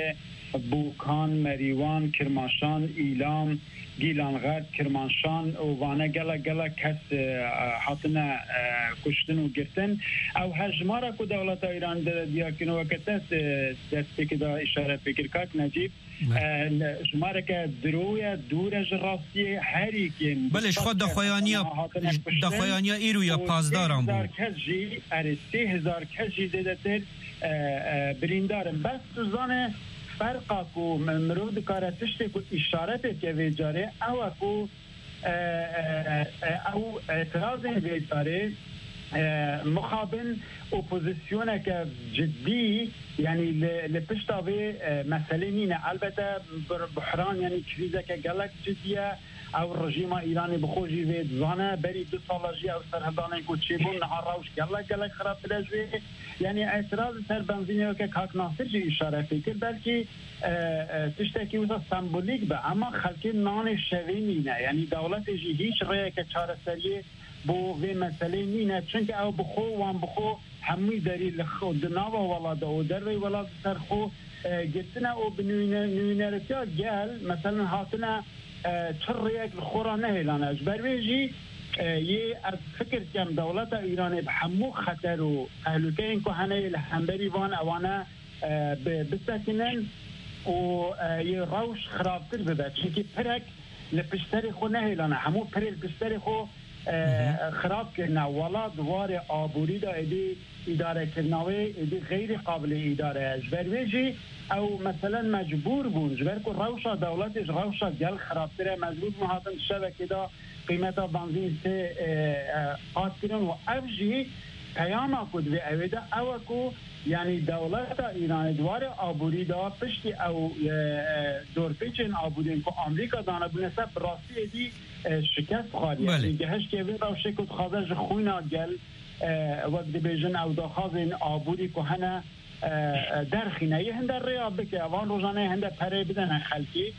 بوکان مریوان کرماشان ایلام گیلانغرد کرمانشان و وانه گله کس حاطنا کشتن و گرتن او هجمارا که دولت ایران دیا کنو وقت دست که دا اشاره فکر کات نجیب شماره که دورج راستی هری که بلش خود دخویانیا ایرو یا پازدارم بود 3000 کجی دیده تر بریندارم بس توزانه فرقا کو مرو دکاره تشتی کو اشارت که ویجاره او اعتراض ویجاره مخابن اپوزیسیونه که جدی یعنی لپشتاوی مسئله نینه البته بحران یعنی کریزه که گلک جدیه او رژیم ایرانی بخوجی وید زانه بری 2 سالاجی او سرهدانه کو چیبون نهار روش گلک خراب تلجوی یعنی اعتراض سر بنزینی که کاک ناصر جی اشاره فکر بلکه تشتکی وزا سمبولیک به اما خلکی نان شوی نینه یعنی دولت جی هیچ رای که چاره سریه بو وی مسئله نینه چونکه او بخو هموی داری لخود ناوا ولاده و دروی ولاده سرخو گرتنه او بنوینرتیا گل مثلا هاتنه چر یک خورانه هیلانه اجبرویجی یه از فکر کم دولت ایران به همو خطر و تهلوکه این که هنه لحنبری وان اوانه بسکنن و یه روش خرابتر بده چونکه پرک لپشتری خو نه هیلانه همو پرک لپشتری خو خراب کرنا ولا دوار آبوری دا ایدی اداره کرناوی ایدی غیر قابل اداره اجبرویجی او مثلا مجبور بون جبر که روشا دولتش روشا گل خرابتره مجبور محاطن شبکه دا قیمت بنزین سه قاس کرن و افجی پیاما کد و اویده او که یعنی دولت ایران دوار آبوری دا پشتی او دورپیچن آبورین که امریکا دانه بونه سب راستی ایدی شکست خواهد یعنی گهش که وی روشه کد خوازش خوینا گل وقت بیجن او دا خواز این آبوری که هنه درخینه یه هنده ریا بکه اوان روزانه هنده پره بدن خلکی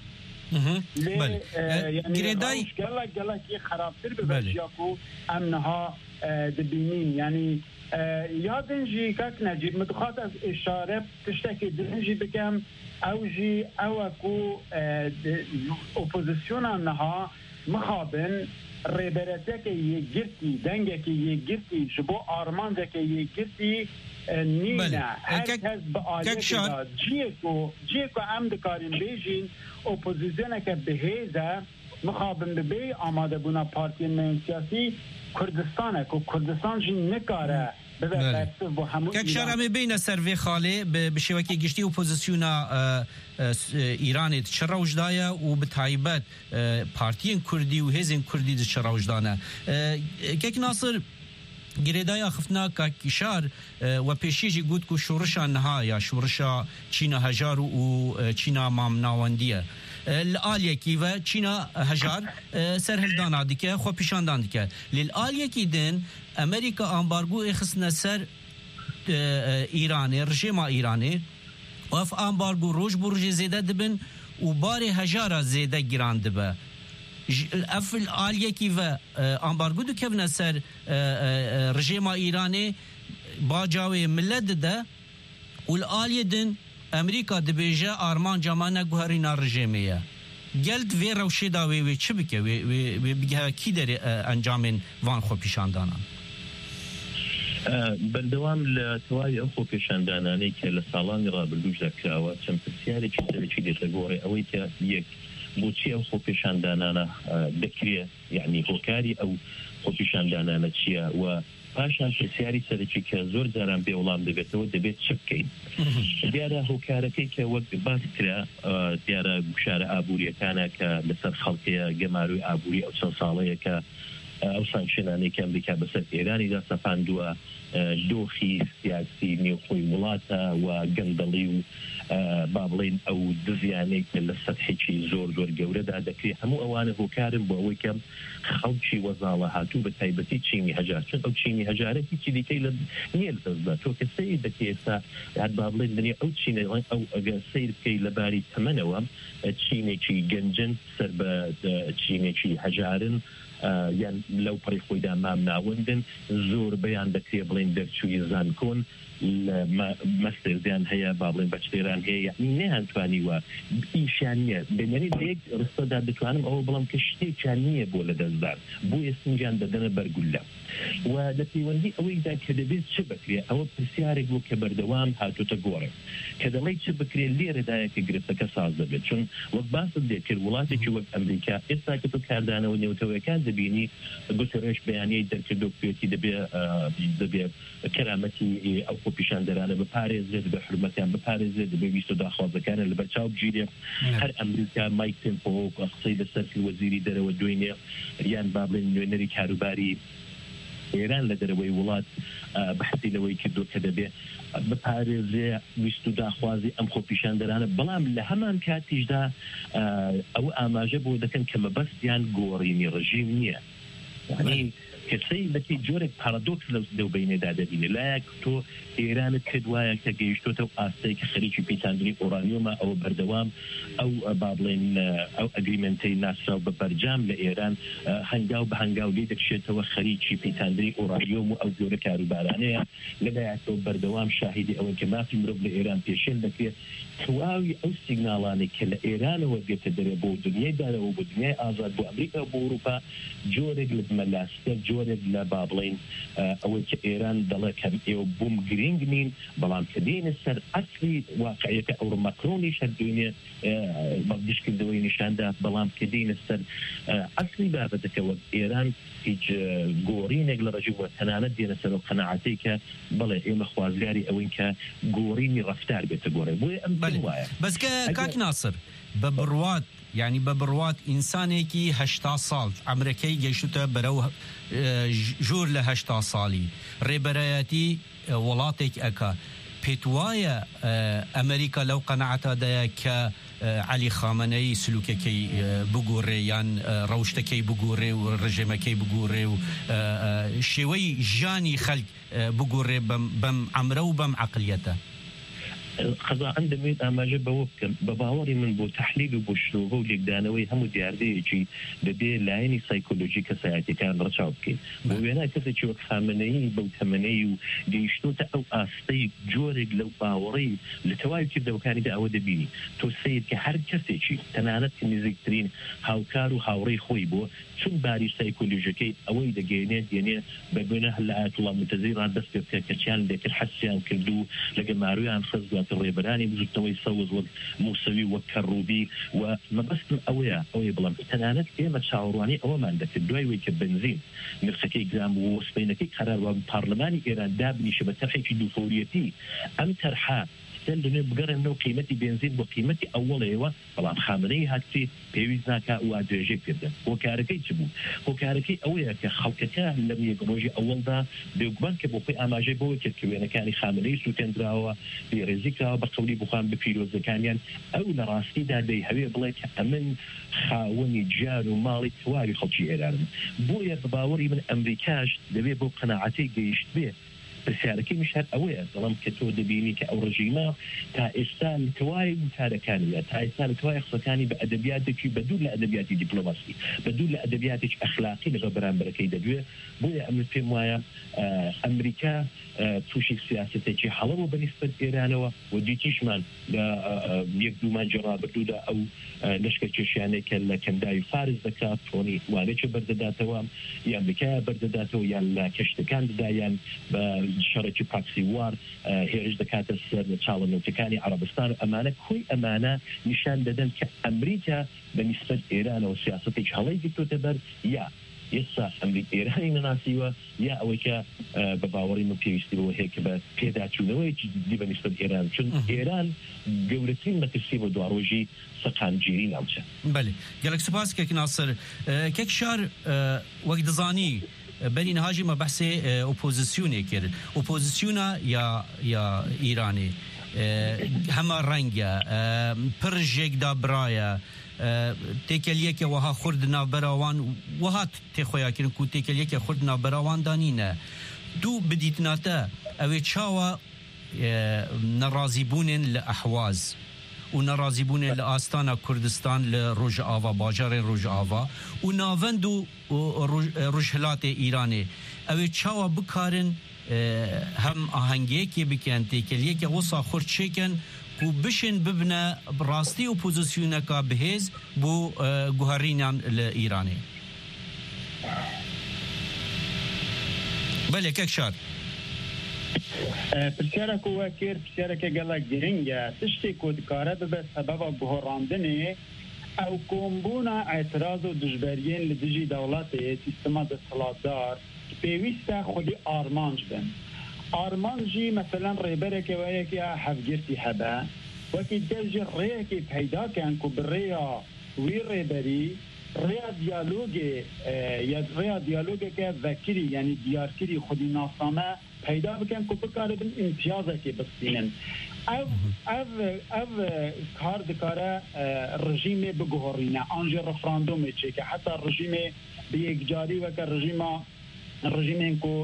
یعنی روش گلک یه خرابتر ببش یا که امنها دبینین یعنی یادنجی که نجیب مدخواد از اشاره تشتکی دنجی بکم او جی او اکو اپوزیسیون امنها مخابن ریبرته که یه گرتی دنگه که یه گرتی شبو آرمانده که یه گرتی نینه هر کس به آلیه که جیه که هم دکارین بیجین اپوزیسیونه که بهیزه مخابن ببی آماده بونا پارتین من سیاسی کردستانه که کردستان جین نکاره کەکشار ئەمێ بینە سەرێ خاڵێ بە شێوەکی گشتی ئۆپۆزیسیۆنە ئیرانێت چ ڕەوشدایە و بە تایبەت پارتیên کوردی و هێزên کوردی چ ڕەوشدانە کەک ناسر گرێدایە خفتنا کاکیشار و پێشێژی گوت و شوڕشا نەهایە شوڕشا چینە هەژار و چینە مامناوەندیە الآلیەکی و چینە هەژار سەرهەلدانا دیکە خۆ پیشاندان دیکە لێلآلیەکی دن امریکا امبارگو خصنا سر ایرانی رژیم ایرانی و اف امبارگو روز برج زیده دبن و بار هجار زیده گران دبه اف عالیه کی و امبارگو دو کبن سر رژیم ایرانی با جاوی ملت ده و العالیه دن امریکا دبیجه آرمان جامانه گوهرینا رژیمیه گلد وی روشی داوی وی چی بکه وی بگه کی داری انجام وان خو پیشاندانان بەردەوام لە تەواوی ئەو خۆ پێشاندانانەی کە لە ساڵانی ڕابردووش دەکراوە چەند پرسیارێکی سەرەکی دێتە گۆڕێ ئەوەی کە یەک بۆچی ئەو خۆ پێشاندانانە دەکرێت یعنی هۆکاری ئەو خۆ پێشاندانانە چییە و پاشان پرسیاری سەرەکی کە زۆر جاران بێ وەڵام دەبێتەوە دەبێت چ بکەین دیارە هۆکارەکەی کە وەک باس کرا دیارە گوشارە ئابووریەکانە کە لەسەر خەڵکەیە گەماروی ئابووری ئەو چەند ساڵەیە کە ئەو سانکشنانەی کە ئەمریکا بەسەر ئێرانیدا سەپاندووە دۆخی سیاسی نێوخۆی وڵاتە و گەندەڵی و با بڵێن ئەو دزیانەی کە لە سەتحێکی زۆر زۆر گەورەدا دەکرێت هەموو ئەوانە هۆکارن بۆ ئەوەی کەم خەڵکی وەزاڵە هاتوو بە تایبەتی چینی هەژار چون ئەو چینی هەژارە هیچی دیکەی لە نییە لەدەستدا تۆ کە سەیر دەکەی ئێستا هات با بڵێن دنیا ئەو چینە ئەو ئەگە سەیر بکەی لەباری تەمەنەوە چینێکی گەنجن سەر بە چینێکی هەژارن یان لەو پڕی خۆیدا مام ناوەندن زۆر بەیان دەکرێ بڵێن دەرچووی زانکۆن مەستێرزیان هەیە با بڵێن بەچێران هەیە یعنی نەیانتوانی وە ئیشیان نییە بێنەری لێک ڕستەدا دەتوانم ئەوە بڵم کە شتێکیان نییە بۆ لە دەستدار بۆیە سنجیان دەدەنە بەرگولە و لە پەیوەندی ئەوەیدا کە دەبێت چ بکرێ ئەوە پرسیارێک بۆ کە بەردەوام هاتوتە گۆڕێ کە دەڵێ چ بکرێ لێرەدایە کە گرفتەکە ساز دەبێت چون وەک باست دێت کرد وڵاتێکی وەک ئەمریکا ئێستا کە تۆ کاردانەوە نێوتەوەیەکان دەبینی گوتەرێش بەیانەی دەرکردو پێێتی دەبێت کەرامەتی ئەو خۆپیشاندەرانە بپارێزرێت بە حرمەتیان بپارێزرێت دەبێت ویستە داخوازەکانە لە بەرچاو بگیرێ هەر ئەمریکا مایک پێمپۆ قسەی لەسەر وەزیری دەرەوە دوێنێ یان با بڵێن نوێنەری کاروباری ئێران لە دەرەوەی وڵات بەحثی لەوەی کردو کە دەبێت بپارێزێ ویست و داخوازی ئەم خۆپیشاندەرانە بەڵام لە هەمان کاتیشدا ئەوە ئاماژە بۆ دەکەن کە مەبەستیان گۆڕینی ڕژیم نییە یعنی کەسەی بەتی جۆرێک پارادۆکس لەو بینێدا دەبینێ لایەک تۆ ئێرانت کردوایە کە گەیشتۆتە و ئاستەی کە خەریکی پیساندنی ئۆرانیۆمە ئەوە بەردەوام ئەو با بڵێن ئەو ئەگریمنتەی ناسراو بە بەرجام لە ئێران هەنگاو بە هەنگاو لێ دەکشێتەوە خەریکی پیساندنی ئۆرانیۆم و ئەو جۆرە کاروبارانەیە لەلایەکەوە بەردەوام شاهیدی ئەوە کە مافی مرۆڤ لە ئێران پێشێن دەکرێت تواوی ئەو سیگناڵانی کە لە ئێرانەوە دێتە دەرێ بۆ دنیای دارەوە بۆ دنیای ئازاد بۆ ئەمریکا بۆ ئەوروپا جۆرێک لە مەلاستە جۆرێک لە با بڵێن ئەوەی کە ئێران دەڵێ کەم ئێوە بووم گرنگ نین بەڵام کە دێنە سەر ئەسلی واقعیەکە ئەوڕ مەکرۆنی شەردوێنێ بەڵگشتکردەوەی نیشاندا بەڵام کە دێنە سەر ئەسلی بابەتەکە وەک ئێران هیچ گۆڕینێک لە ڕژیم وە تەنانەت دێنە سەر و قەنەعەتەی کە بەڵێ ئێمە خوازگاری ئەوەی کە گۆڕینی ڕەفتار بێتە گۆڕێ بۆیە ئەم وایە بەسکە کاک ناسر بە بڕوات یعنی بە بڕوات ئینسانێکی 80 ساڵ ئەمریکای گەیشتە بەرەو ژوور لە 80 ساڵی ڕێبەرایەتی وڵاتێک ئەکا پێت وایە ئەمریکا لەو قەنەعەتەدایە کە علی خامنەی سلوکەکەی بگۆڕێ یان ڕەوشتەکەی بگۆڕێ و ڕژێمەکەی بگۆڕێ و شێوەی ژیانی خەڵک بگۆڕێ بەم ئەمرە و بەم عەقلیەتە قەزاعەن دەمێت ئاماژە بەوە بکەم بە باوەڕی من بۆ تەحلیل و بۆ شلۆڤە و لێکدانەوەی هەموو دیاردەیەکی دەبێت لایەنی سایکۆلۆژی کەسایەتیەکان ڕەچاو بکەین بۆ وێنە کەسێکی وەک خامنەیی بەو تەمەنەی و گەیشتۆتە ئەو ئاستەی جۆرێک لەو باوەڕی لە تەواوی کردەوەکانیدا ئەوە دەبینی تۆ سید کە هەر کەسێکی تەنانەت نزیکترین هاوکار و هاوڕێی خۆی بۆ چون باری سایکۆلۆژیەکەی ئەوەی دەگەێنێت دێنێ بەگوێنە هەر لە ئایەتوڵڵا متەزی ڕادەست پێ بکە کەچیان لێکرد حەسیان کردو لەگە مارویان خەزگات ڕێبەرانی بزوتەوەی سەوز وەک موسەوی وەک کەڕوبی و مەبەستم ئەوەیە بڵام تەنانەت ئێمە چاوەڕوانی ئەوەمان دەکرد دوای وەی کە بنزین نرخەکەی گرام و وەسبەینەکەی قەرار وە پارلەمانی ئێران دابنیشە بە تەرحێکی دووفۆریەتی ئەم تەرحە دەبێت بگەڕن لەو قیمەتی بنزین بۆ قیمەتی ئەوڵەوە بەڵام خامنەی هاتی پێویست ناکە و ئادێژێ کردن هۆکارەکەی چ بوو هۆکارەکەی ئەوەیە کە خەڵکەکە لەم یەک ڕۆژی ئەوڵدا بێگومان کە بۆ خۆی ئاماژەی بۆ کرد کە وێنەکانی خامنەی سووتێنراوە بێڕێزیکراوە بە قەولی بخوان بە پیرۆزەکانیان ئەو لە ڕاستیدا دەی هەوێ بڵێ کە ئەمن خاوەنی جار و ماڵی تواوی خەڵکی ئێرانن بۆیە بە باوەڕی من ئەمریکاش دەبێت بۆ قەنەعەتەی گەیشت بێ پرسیارەکەی میشار ئەوەیە دەڵام کە تۆ دەبینی کە ئەو ڕژیمە تا ئێستا لەتەوای وتارەکانیە تا ئێستا لەتەوای قسەکانی بە ئەدەبیاتێکی بەدوور لە ئەدەبیاتی دیپلۆماسی بەدوور لە ئەدەبیاتێک ئەخلاقی لەگە بەرامبەرەکەی دەدوێت بۆیە ئەمە پێم وایە ئەمریکا تووشی سیاسەتێکی هەڵەوە بەنسبەت ئێرانەوە و دیتیشمان لە یەک دوو مانجی ڕابردوودا ئەو لەشکە کێشیانێکە لە کەنداوی فارس دەکات تۆنی وانێکە بەردەداتەوە یان ئەمریکا بەردەداتەوە یان لە کەشتەکان دەدایان بە شەڕێکی پاکسی وار هێرش دەکاتە سەر چاڵەنەوتەکانی عەرەبستان ئەمانە کۆی ئەمانە نیشان دەدەن کە ئەمریکا بەنسبەت ئێرانەوە سیاسەتێکی هەڵەی گرتوتە بەر یا ئێستا ئەمریکا ئێرانی نەناسیوە یا ئەوەی کە بە باوەڕی من پێویستی بەوە هەیە کە بە پێداچوونەوەیکی جدی بەنسبەت ئێران چون ئێران گەورەترین مەترسی بۆ دواڕۆژی سەقامگیری ناوچە بەێ گەلک سپاس کەک ناسر کێک شار وەک دەزانی بەنی نەهاژی مە بەحسێ ئۆپۆزیسیونێ کرد ئۆپۆزیسیونە یا ئیرانی هەمە ڕەنگە پڕژێکدا برایە تێکەلیەکە وەها خورد ناوبەراوان وەها تێخۆیاکردن و تێکەلیەکە خورد ناوبەراوان دانینە دوو بدیتناتە ئەوێ چاوە نەڕازیبوونێن لە ئەحواز و ناراضی بوون لآستانا کردستان لروج آوا باجار روج آوا و ناوند و روجهلات ایرانی اوی چاوا بکارن هم آهنگی که بکن تکلیه که وصا خورد چکن کو بشن ببنه راستی اپوزیسیونه که بهز بو گوهرینان ایرانی بله که شاد پرسیاره که وکر پرسیاره که گلک گرنگه تشتی کودکاره به سبب گوهراندنه او کومبونا اعتراض و دجبرین لدجی دولت سیستما دستلاتدار پیوسته خودی آرمانج بن آرمانجی مثلا ریبره که ویه که حفگرتی هبه وکی درجه ریه که پیدا کن که بریا وی ریبری ریا دیالوگ که وکری یعنی دیارکری خودی ناسامه پیدا بکن که بکاره بن امتیازه که بسینن او کار دکاره رژیم بگوهرینه آنجا رفراندومه چه که حتی رژیم به یک جاری و که رژیم که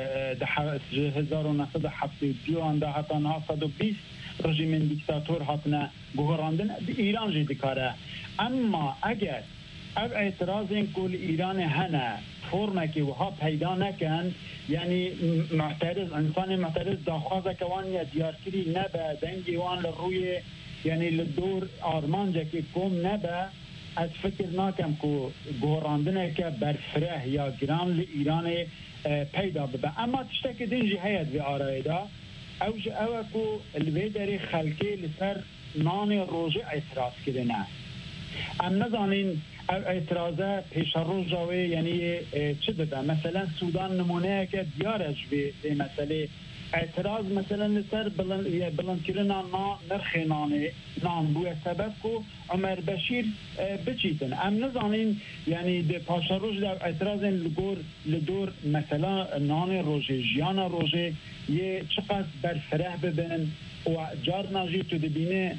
1972 انده حتی 920 رژیم دیکتاتور حتنا گوهراندن ایران جی دکاره اما اگر او اعتراض این کل ایران هنه فرمه که وها پیدا نکن یعنی معترض انسان معترض داخوازه که وان یا دیارکری نبه دنگی وان لروی یعنی لدور آرمانجه که کم نبه از فکر ناکم که گوراندنه که برفره یا گران لإیران پیدا ببه اما تشتک دنجی هید وی آرای دا او که الوی داری خلقی لسر نان روژه اعتراض کرنه ام نزانین اعتراضه پیش روز جاوه یعنی چه بده مثلا سودان نمونه که دیارش به مسئله اعتراض مثلا لسر بلند کرنا نرخ نان بوی سبب که عمر بشیر بچیتن ام نزانین یعنی ده پاشا روز در اعتراض لدور مثلا نان روژه جیان روژه یه چقدر برفره ببین و جار ناجی تو دبینه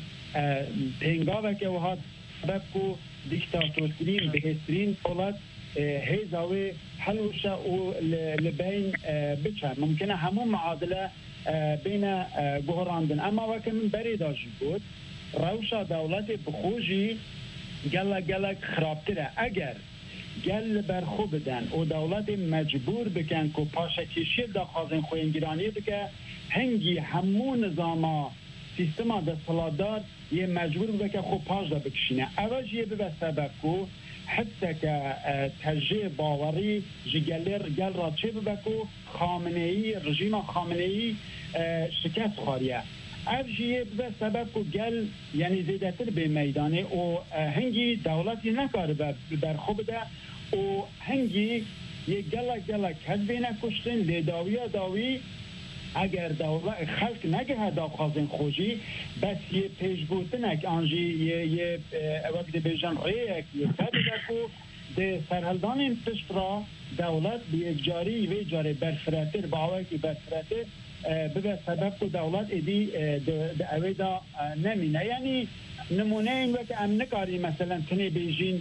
پینگاوه که وحاد سبب که دیکتاتورترین بهترین دولت هیزاوی حلوشه و لبین بچه ممکنه همون معادله بین گوهراندن اما وقت من بری داشت بود روشا دولت بخوشی گلک خرابتره اگر گل برخو بدن و دولت مجبور بکن که پاشکیشی داخازن خوینگیرانی بکن هنگی همون نظاما سیستما دستلاتدار یه مجبور بوده که خوب پاش دا بکشینه اوج یه به سبب که حتی که تجه باوری گل را چه بوده که رژیم خامنه‌ای شکست خواریه اوج یه به سبب که گل یعنی زیدتر به میدانه و هنگی دولتی نکاره بر خوب ده و هنگی یه گلک هد بینه کشتن لیداوی اگر دولت خلق نگه داخازن خوشی بس یه پیشگوتنک آنجی یه وقت بیجان ریک یه تدکو ده سرحلدان این پشت را دولت به یک جاری و جاری برفراتر با آوه که برفراتر ببه سبب که دولت ایدی ده اوه دا نمینه یعنی نمونه این وقت ام نکاری مثلا تنی بیجین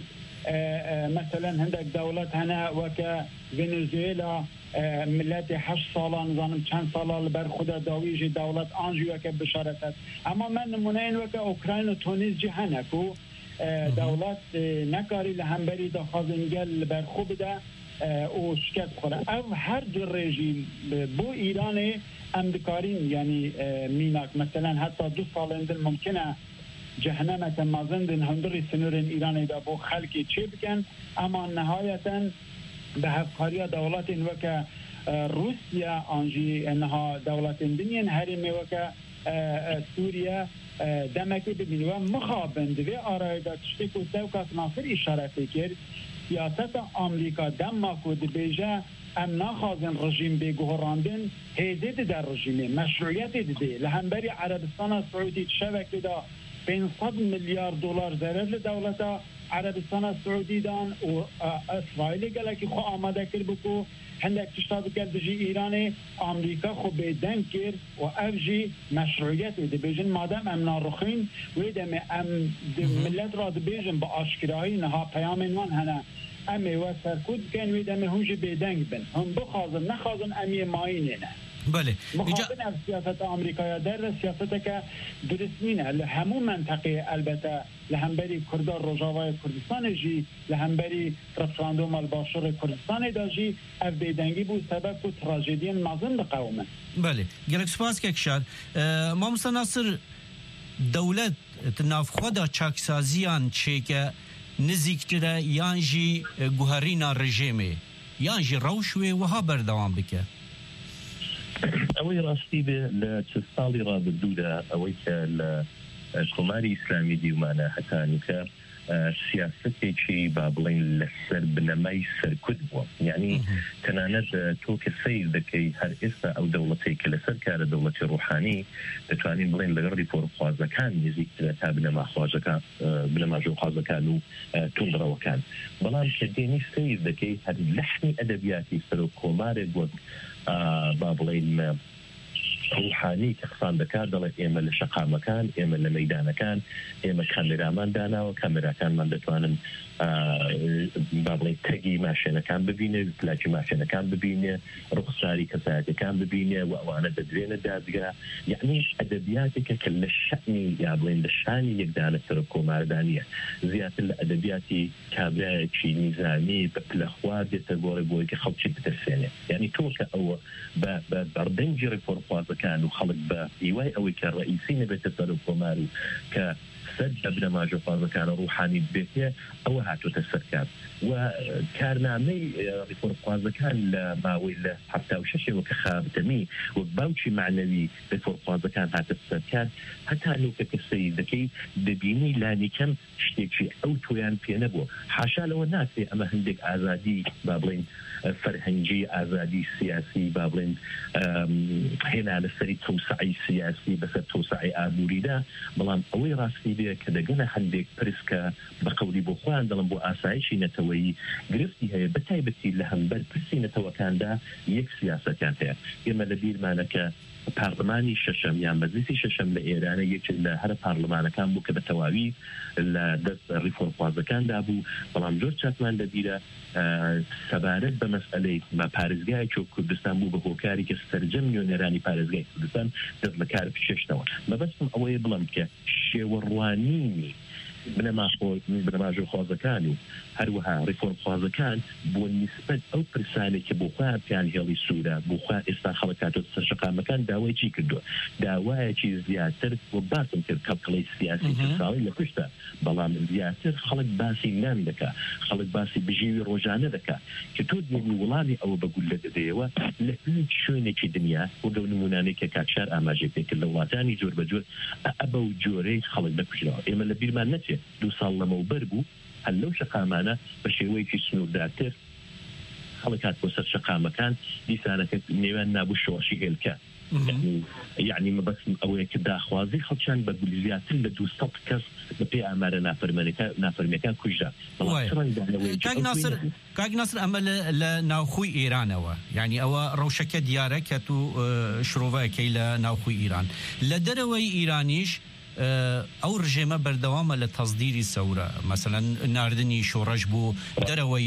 مثلا هندک دولت هنه وکه ونزویلا ملت 8 ساله نظام چند ساله بر خود داویج دولت آنجا که بشارت است اما من نمونه این وقت اوکراین و تونس جهنه کو دولت نکاری لهمبری داخازنگل بر خوب ده و شکست خوره او هر دو رژیم بو ایران امدکارین یعنی میناک مثلا حتی 2 سال اندر ممکنه جهنم تمازندن هندری سنورن ایران دا بو خلقی چه بکن اما نهایتا به هفکاری دولت این وکه روسیا آنجی انها دولت دنیا هرمی وکه سوریا دمکی ببینی و مخابند و آرایده تشتی که سوکاس ناصر اشارتی کرد سیاست آمریکا دم کود بیجه ام ناخازن رژیم بگوهراندن هیدید در رژیم مشروعیت دیده لهمبری عربستان سعودی شبکه دا 500 میلیارد دلار ضرر لدولتا عربستان سعودی دان و اسرائیل گلکی خو آماده کرد بکو هندک تشتاب کرد جی ایران آمریکا خو بیدن کرد و افجی مشروعیت ده بیجن مادم ام نارخین ویدم ام ملت را ده بیجن با آشکرایی نها پیام وان هنه امی و سرکود کن ویدم همجی بیدنگ بن هم بخوازن نخوازن امی ماینه نه بله مقابل سیاست آمریکا در سیاست که درست نینه همو منطقه البته لهمبری کردار روجاوای کردستان جی لهمبری رفراندوم الباشور کردستان داجی اف بیدنگی بود سبب بود تراژدی مازن بقومه. بله گلک سپاس که کشار مامستا ناصر دولت تناف خدا چاکسازیان چه که نزیکتره یانجی گوهرینا رژیمه یانجی روشوی وها بردوام بکه ئەوەی ڕاستی بێ لە چ ساڵی ڕابردوودا ئەوەی کە لە کۆماری ئیسلامی دیومانە هەتانیکە سیاستێکی با بڵین لەسەر بنەمای سەرکوت بووە یعنی تەنانەت تۆ کە سیر دەکەی هەر ئێستا ئەو دەوڵەتەی کە لەسەر کارە دەوڵەتی ڕوحانی دەتوانین بڵین لەگەڵ ریفۆرمخوازەکان نزیکترە تا بنەماژۆخوازەکان و توندڕەوەکان بەڵام کە دێنی سیر دەکەی هەر لەحنی ئەدەبیاتی سەر و کۆمارێک بووە با بڵین ڕوحانی کە قسان دەکات دەڵێت ئێمە لە شەقامەکان ئێمە لە مەیدانەکان ئێمە کامێرامان داناوە کامێراکانمان دەتوانن با بڵین تەگی ماشێنەکان ببینێ پلاکی ماشێنەکان ببینێ ڕوخساری کەسایەتەکان ببینێ و ئەوانە دەدرێنە دادگا یعنی ئەدەبیاتێکە کە لە شەعنی یا بڵین لە شانی یەکدانەتەر کۆماردانیە زیاتر لە ئەدەبیاتی کابرایەکی نیزانی بە پلەخوا دێتە گۆڕی بۆی کە خەڵکی بتەرسێنێ یعنی تۆ کە ئەوە بە بەردەنجی ریفۆرمخوازەکان و خەڵک بە هیوای ئەوەی کە ڕئیسی نەبێتە سەر کۆمار و کە سەر لە بنەماژۆخوازەکانە ڕوحانی بێتێ ئەوە هاتوۆتە سەرکار و کارنامەی ریفۆرمخوازەکان لە ماوەی لە 76 کە خابتەمی وەک باوکی معنەوی ریفۆرمخوازەکان هاتە سەرکار هەتا لەوکە کە سەیر دەکەی دەبینی لانیکەم شتێکی ئەو تۆیان پێ نەبووە حاشا لەوە ناکرێ ئەمە هەندێک ئازادی با بڵین فەرهەنگی ئازادی سیاسی با بڵین هێنا لەسەری تەوسعی سیاسی بەسەر تەوسعی ئابووریدا بەڵام ئەوەی ڕاستی بێ کە دەگەنە هەندێک پرسکە بە قەولی بۆ خۆیان دەڵم بۆ ئاسایشی نەتەوەیی گرفتی هەیە بەتایبەتی لە هەمبەر پرسی نەتەوەکاندا یەک سیاسەتیان هەیە ئێمە لە بیرمانەکە پارلمانی شەشەم یان مەجلیسی شەشەم لە ئێرانە یەک لە هەر پارلمانەکان بوو کە بە تەواوی لە دەست ریفۆرمخوازەکاندا بوو بەڵام زۆر چاتمان لەبیرە سەبارەت بە مەسئلەی بە پارێزگایەکی کوردستان بوو بە هۆکاری کە سەرجەم نوێنەرانی پارێزگای کوردستان دەست لە کار بچێشتەوە مەبەستم ئەوەیە بڵم کە شێوەڕوانینی بنەماژۆخوازەکان و هەروەها ریفۆرمخوازەکان بۆ نیسبەت ئەو پرسانێکی بۆ خۆیان پیان هێڵی سوورە بۆ خۆیان ئێستا خەڵک هاتوۆتە سەر شەقامەکان داوای چی کردووە داوایەکی زیاتر و باسم کرد کەڵکەڵەی سیاسی ساڵی لە پشتە بەڵام زیاتر خەڵک باسی نان دەکا خەڵک باسی بژێوی ڕۆژانە دەکا کە تۆ دێنی وڵامی ئەوە بەگول لە دەدەیەوە لە هیچ شوێنێکی دنیا بۆ دەو نمونانەی کە کاکشار ئاماژەی پێکرد لە وڵاتانی جۆر بەجۆر ئەبە و جۆرەی خەڵک دەکوژنەوە ئێمە لە بیرمان نەچێت 2 ساڵ لەمەوبەر بوو هەر لەو شەقامانە بە شێوەیەکی سنووردارتر خەڵک هات بۆ سەر شەقامەکان دیسانەکە نێوان نابوو شۆڕشی هێلکە یعنی مەبەستم ئەوەیە کە داخوازی خەڵکیان بە گولیزیاتر لە 200 کەس بە پێی ئامارە نافەرمانەکان کوژرا کاک ناسر ئەمە لە ناوخۆی ئێرانەوە یعنی ئەوە ڕەوشەکە دیارە کە تو شرۆڤەکەی لە ناوخۆی ئیران لە دەرەوەی ئیرانیش ئەو ڕژێمە بەردەوامە لە تەزدیری سەورە مەسەلەن ناردنی شۆڕەش بوو دەرەوەی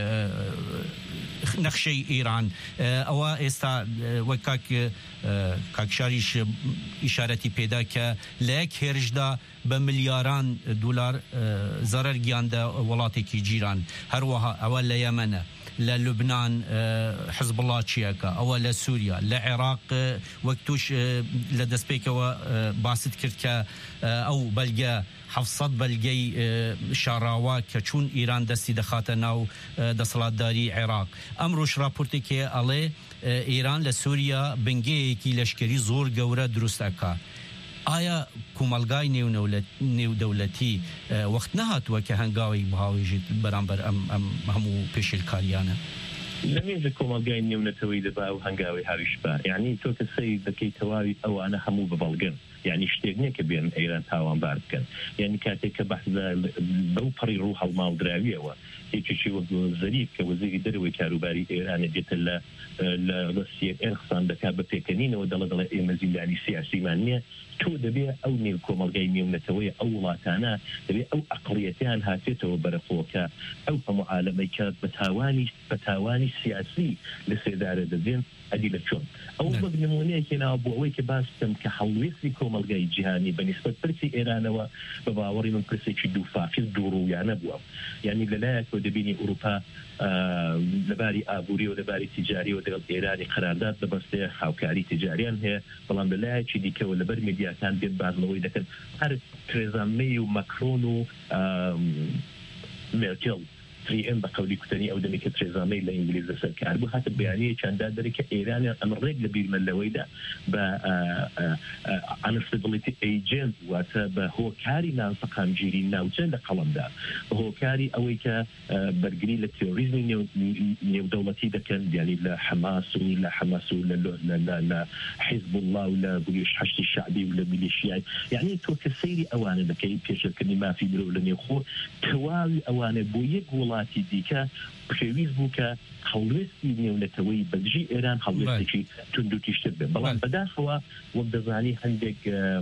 نەخشەی ئیران ئەوە ئێستا وەک کاکشاریش ئیشارەتی پێدا کە لە یەک هێرشدا بە ملیاران دولار زەرەر گیاندە وڵاتێکی جیران هەروەها ئەوە لە یەمەنە لە لوبنان حزب الله چیەکە ئەوە لە سووریا لە عێراق وەک توش لە دەستپێکەوە باست کرد کە ئەو بەلگە 700 بەلگەی شاراوە کە چوون ئیران دەستی دەخاتە ناو دەسەڵاتداری عێراق ئەمڕۆژ راپۆرتێکی ئەڵێ ئیران لە سووریا بنگەیەکی لەشکری زۆر گەورە دروست ئەکا ئایا کومەلگای نێودەوڵەتی وەخت نەهاتووە کە هەنگاوی بهاوێژیت بەرامبەر ئەم هەموو پێشێلکاریانە لەمێژە کۆمەلگای نێونەتەوەی دەبا و هەنگاوی هاویشبا یعنی تۆ کە سەیر دەکەی تەواوی ئەوانە هەموو بەبەڵگن یعنی شتێک نییە کە بێن ئێران تاوانبار بکەن یعنی کاتێک کە بەحث بەو پەڕی ڕوو هەڵماڵدراویەوە هیچی وەک زەریف کە وەزیری دەرەوەی کاروباری ئێرانە دێتە لە ڕستیەکان قسان دەکات بە پێکەنینەوە دەڵێ ئێمە زیندانی سیاسیمان نییە تۆ دەبێ ئەو نێو کۆمەلگای نێونەتەوەی ئەو وڵاتانە دەبێ ئەو عەقڵیەتیان هاتێتەوە بەرەخۆکە ئەو هەموو عالەمەی کە بە تاوانی سیاسی لە سێدارە دەبێن ئەدی لە چۆن ئەو بەک نمونەیەکێناوە بۆ ئەوەی کە باستم کە هەڵوێستی کۆمەلگای جیهانی بەنسبەت پرسی ئێرانەوە بە باوەڕی من پرسێکی دووفاقی دووڕوویانە بووە یعنی لەلایەکەوە دەبینی ئوروپا لەباری ئابووری و لەباری تیجاری و دەگەڵ ئێرانی قرارداد دەبەستەیە خاوکاری تیجاریان هەیە بەڵام لەلایەکی دیکەوە لەبەر میدیاکان بێت بازنەوەی دەکەن هەر ترێزا و مەکرۆن و مێرکێڵ 3M بە قولی کوتنی ئەو دەمی کە ترێزامەی لە ئینگلیز سەرکار بوو هاتە بەیانەیە چەنددا دەرێکە ئێرانیان ئەم ڕێک لە بیرمەلەوەیدا بە ئەنستابڵیتی ئەیجنت واتە بە هۆکاری نانسەقامگیری ناوچە لە قەڵەمدا بە هۆکاری ئەوەی کە بەرگری لە تێۆریزمی نێودەوڵەتی دەکەن یعنی لە حەماس و لە حیزب الله و لە گوێش حەشتی شعبی و لە میلیشیای یعنی تۆ کە سەیری ئەوانە دەکەی پێشکردنی مافی مرۆڤ لە نێوخۆ تەواوی ئەوانە بۆ یەک وڵاتی دیکە پێویست بوو کە هەڵوێستی نێونەتەوەی بەدژی ئێران هەڵوێستێکی تونند و تیشتر بێت بەڵام بەداخەوە وەک دەزانی هەندێک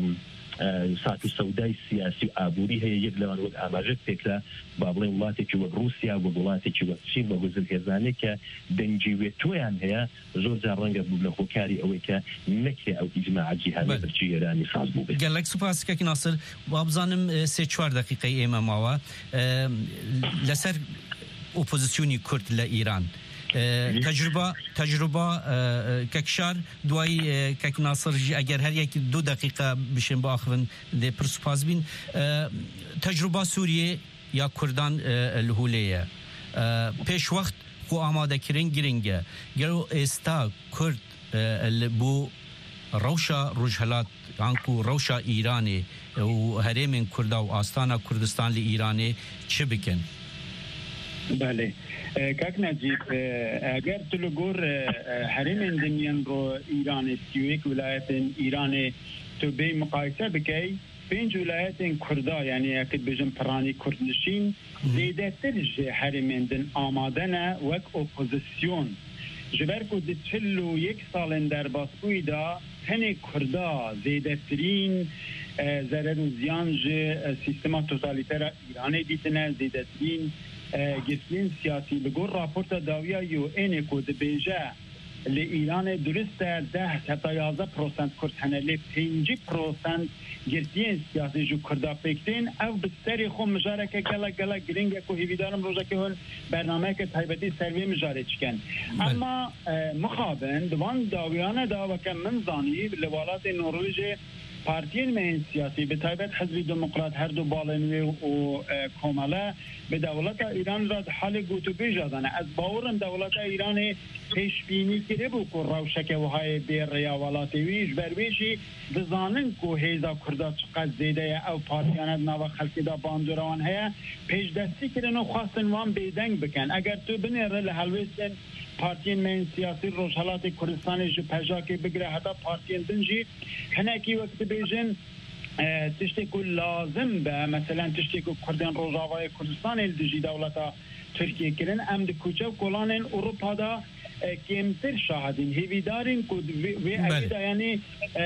ساتی سەودای سیاسی و ئابووری هەیە یەک لەوان وەک ئاماژە پێکرا با بڵێ وڵاتێکی وەک رووسیا و وڵاتێکی وەک چین بە گوزرگێزانێک کە دەنجیوێت تۆیان هەیە زۆر جار ڕەنگە بوو لە هۆکاری ئەوەی کە نەکرێ ئەو ئیجماع جیهانی بەرچی ئێرانی ساز بوو بێت گەلێک سوپاس کەکی ناسر وا بزانم 3-4 دقیقەی ئێمە ماوە لەسەر ئۆپۆزیسیۆنی کورد لە ئیران تجربه کەکشار دوای کەک ناسرژی ئەگەر هەر یەکی 2 دقیقە بشین بۆ ئاخرن لێ پرسپاس بین تجربه سووریە یا کوردان لهولەیە پێش وەخت خۆ ئامادەکردن گرنگە گەرو ئێستا کورد بۆ ڕەوشە ڕۆژهەلات یانکو ڕەوشە ئیرانێ و هەرێمێن کووردا و ئاستانە کوردستان لە ئیرانێ چ بکەن؟ بله کاک نجیب اگر تو لگور حرم اندنین رو ایران 31 ولایت ایران تو به مقایسه بکی 5 ولایت کردا یعنی اکد بجن پرانی کردنشین زیده تر حرم اندن آمادنه وک اپوزیسیون جبر کو دی 41 سال در باسپوی دا تن کردا زیده ترین ضرر و زیان سیستما توتالیتر ایران دیتنه زیده ترین گفتین سیاسی بگور راپورت داویا یو این کود بیجه لإيران درست 10 حتی 11% کرد لی 5% گرتین سیاسی جو کردا فکتین او بستری خو مجارکه گلا گرینگه که هیویدارم روزه که هون برنامه که تایبتی سروی مجاره چکن اما مخابن دوان داویانه داوه که من زانی لوالات نروژ پارتین من سیاسی به تایبت حزب دموکرات هر دو بالنوی و کامله به دولت ایران را حال گوتو بیجادن از باورم دولت ایران پیش بینی کرده بود که روشک و های بیر ریاوالات ویش برویشی بزانن که هیزا کرده چقدر زیده او پارتیانت نو خلقی دا باندوران هیا پیش دستی کردن و خواستن وان بیدنگ بکن اگر تو بنیره لحلوستن پارتین من سیاسی روشالات کردستان جو پژاکی بگیره حتی پارتین دنجی هنکی وقت بیجن تشتی که لازم به مثلا تشتی که کردن روزاوای کردستان الدجی دولتا ترکیه کرن ام دی کوچه کلان اروپا دا کمتر شاهدین هیویدارین که وی ایدا یعنی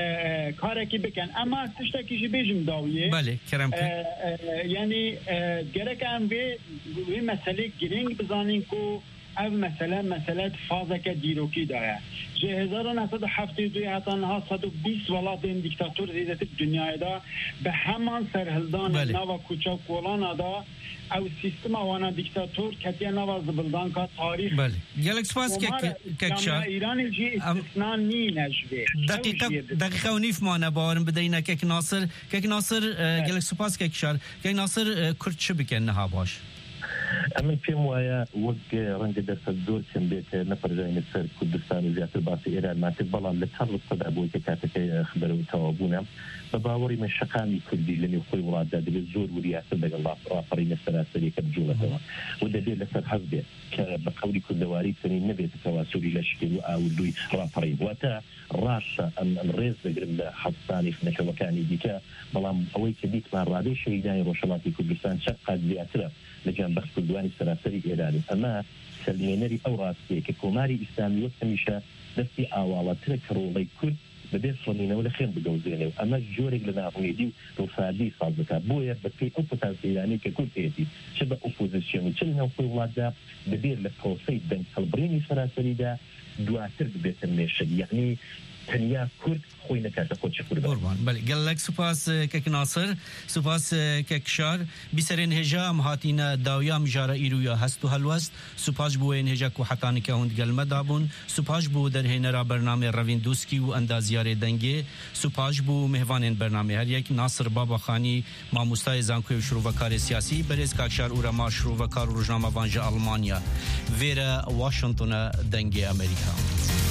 کارکی بکن اما تشتی که بیجم داویه بله کرم یعنی گرک ام وی مسئله گرینگ بزانین که او مسئله فازه که دیروکی داره جه 1972 حتی نها 120 ولات این دیکتاتور زیدت دنیای دا به همان سرهلدان نوا کوچا کولانا دا او سیستم وانا دیکتاتور کتیه نوا زبلدان که تاریخ بله گلک سپاس که ایران جی استثناء نی نجوه دقیقه و نیف مانه باورم بدهینه که ناصر گلک سپاس که ناصر کرد چه بکن نها باش ئەمن پێم وایە وەک ڕەنگە دەرفەت زۆر چەند بێت نەپەرژاینە سەر کوردستان و زیاتر باسی ئێرانمان کرد بەڵام لە چەند ڕستەدا بۆی کە کاتەکەی خبەرەوە تەواوبوونە بە باوەڕی من شەقامی کوردی لە نێو خۆی وڵاتدا دەبێت زۆر وریاسە لەگەڵ ڕاپەڕینە سەراسەریەکە بجوڵێتەوە و دەبێت لەسەر حەز بێت کە بە قەولی کوردەواری چنین نەبێتەوە سووری لە شکل و ئاولووی ڕاپەڕین واتە ڕاستە ئەم ڕێز دەگرن لە حەفسانی فنەکەوەکانی دیکە بەڵام ئەوەی کە دیتمان ڕادەی شەهیدانی ڕۆژهەڵاتی کوردستان چەند قات زیاترە لەجان بەخش کردوانی سەراسەری ئێرانی ئەمە سەلمێنەری ئەو ڕاستەیە کە کۆماری ئیسلامی وەک هەمیشە دەستی ئاواڵەترە کە ڕۆڵەی کورد بەبێ سڵمینەوە لە خێن بگەوزێنێ و ئەمە جۆرێک لە ناڕوونێتی و ڕووفادی ساز بکات بۆیە بەپێی ئەو پۆتانسیەلانی کە کورد هەیەتی چ بە ئۆپۆزیسیۆن و چ لەناو خۆی وڵاتدا دەبێت لە پرۆسەی دەنگ هەڵبڕینی سەراسەریدا دواتر ببێتە مێشە یعنی تەنیا کورد خۆی نەکاتە خۆچی کورد قوربان بەڵێ گەلک سوپاس کەک ناسر سوپاس کەکشار بیسەرێن هێژە ئەم هاتینە داویا مژارە ئیرویا هەست و هەلوەست سوپاش بۆ ئێن هێژە و حەتانێکە هوند گەلمەدا بوون سوپاش بۆ دەرهێنەرا بەرنامێ ڕەڤین دووسکی و ئەندازیارێ دەنگێ سوپاش بۆ میهوانێن بەرنامێ هەریەک ناسر بابەخانی مامۆستای زانکۆی و شروڤەکارێ سیاسی بەرێز کاکشار ئورەما شروڤەکار و ڕۆژنامەڤانژە ئەڵمانیا وێرە واشنگتۆنە دەنگێ ئەمریکا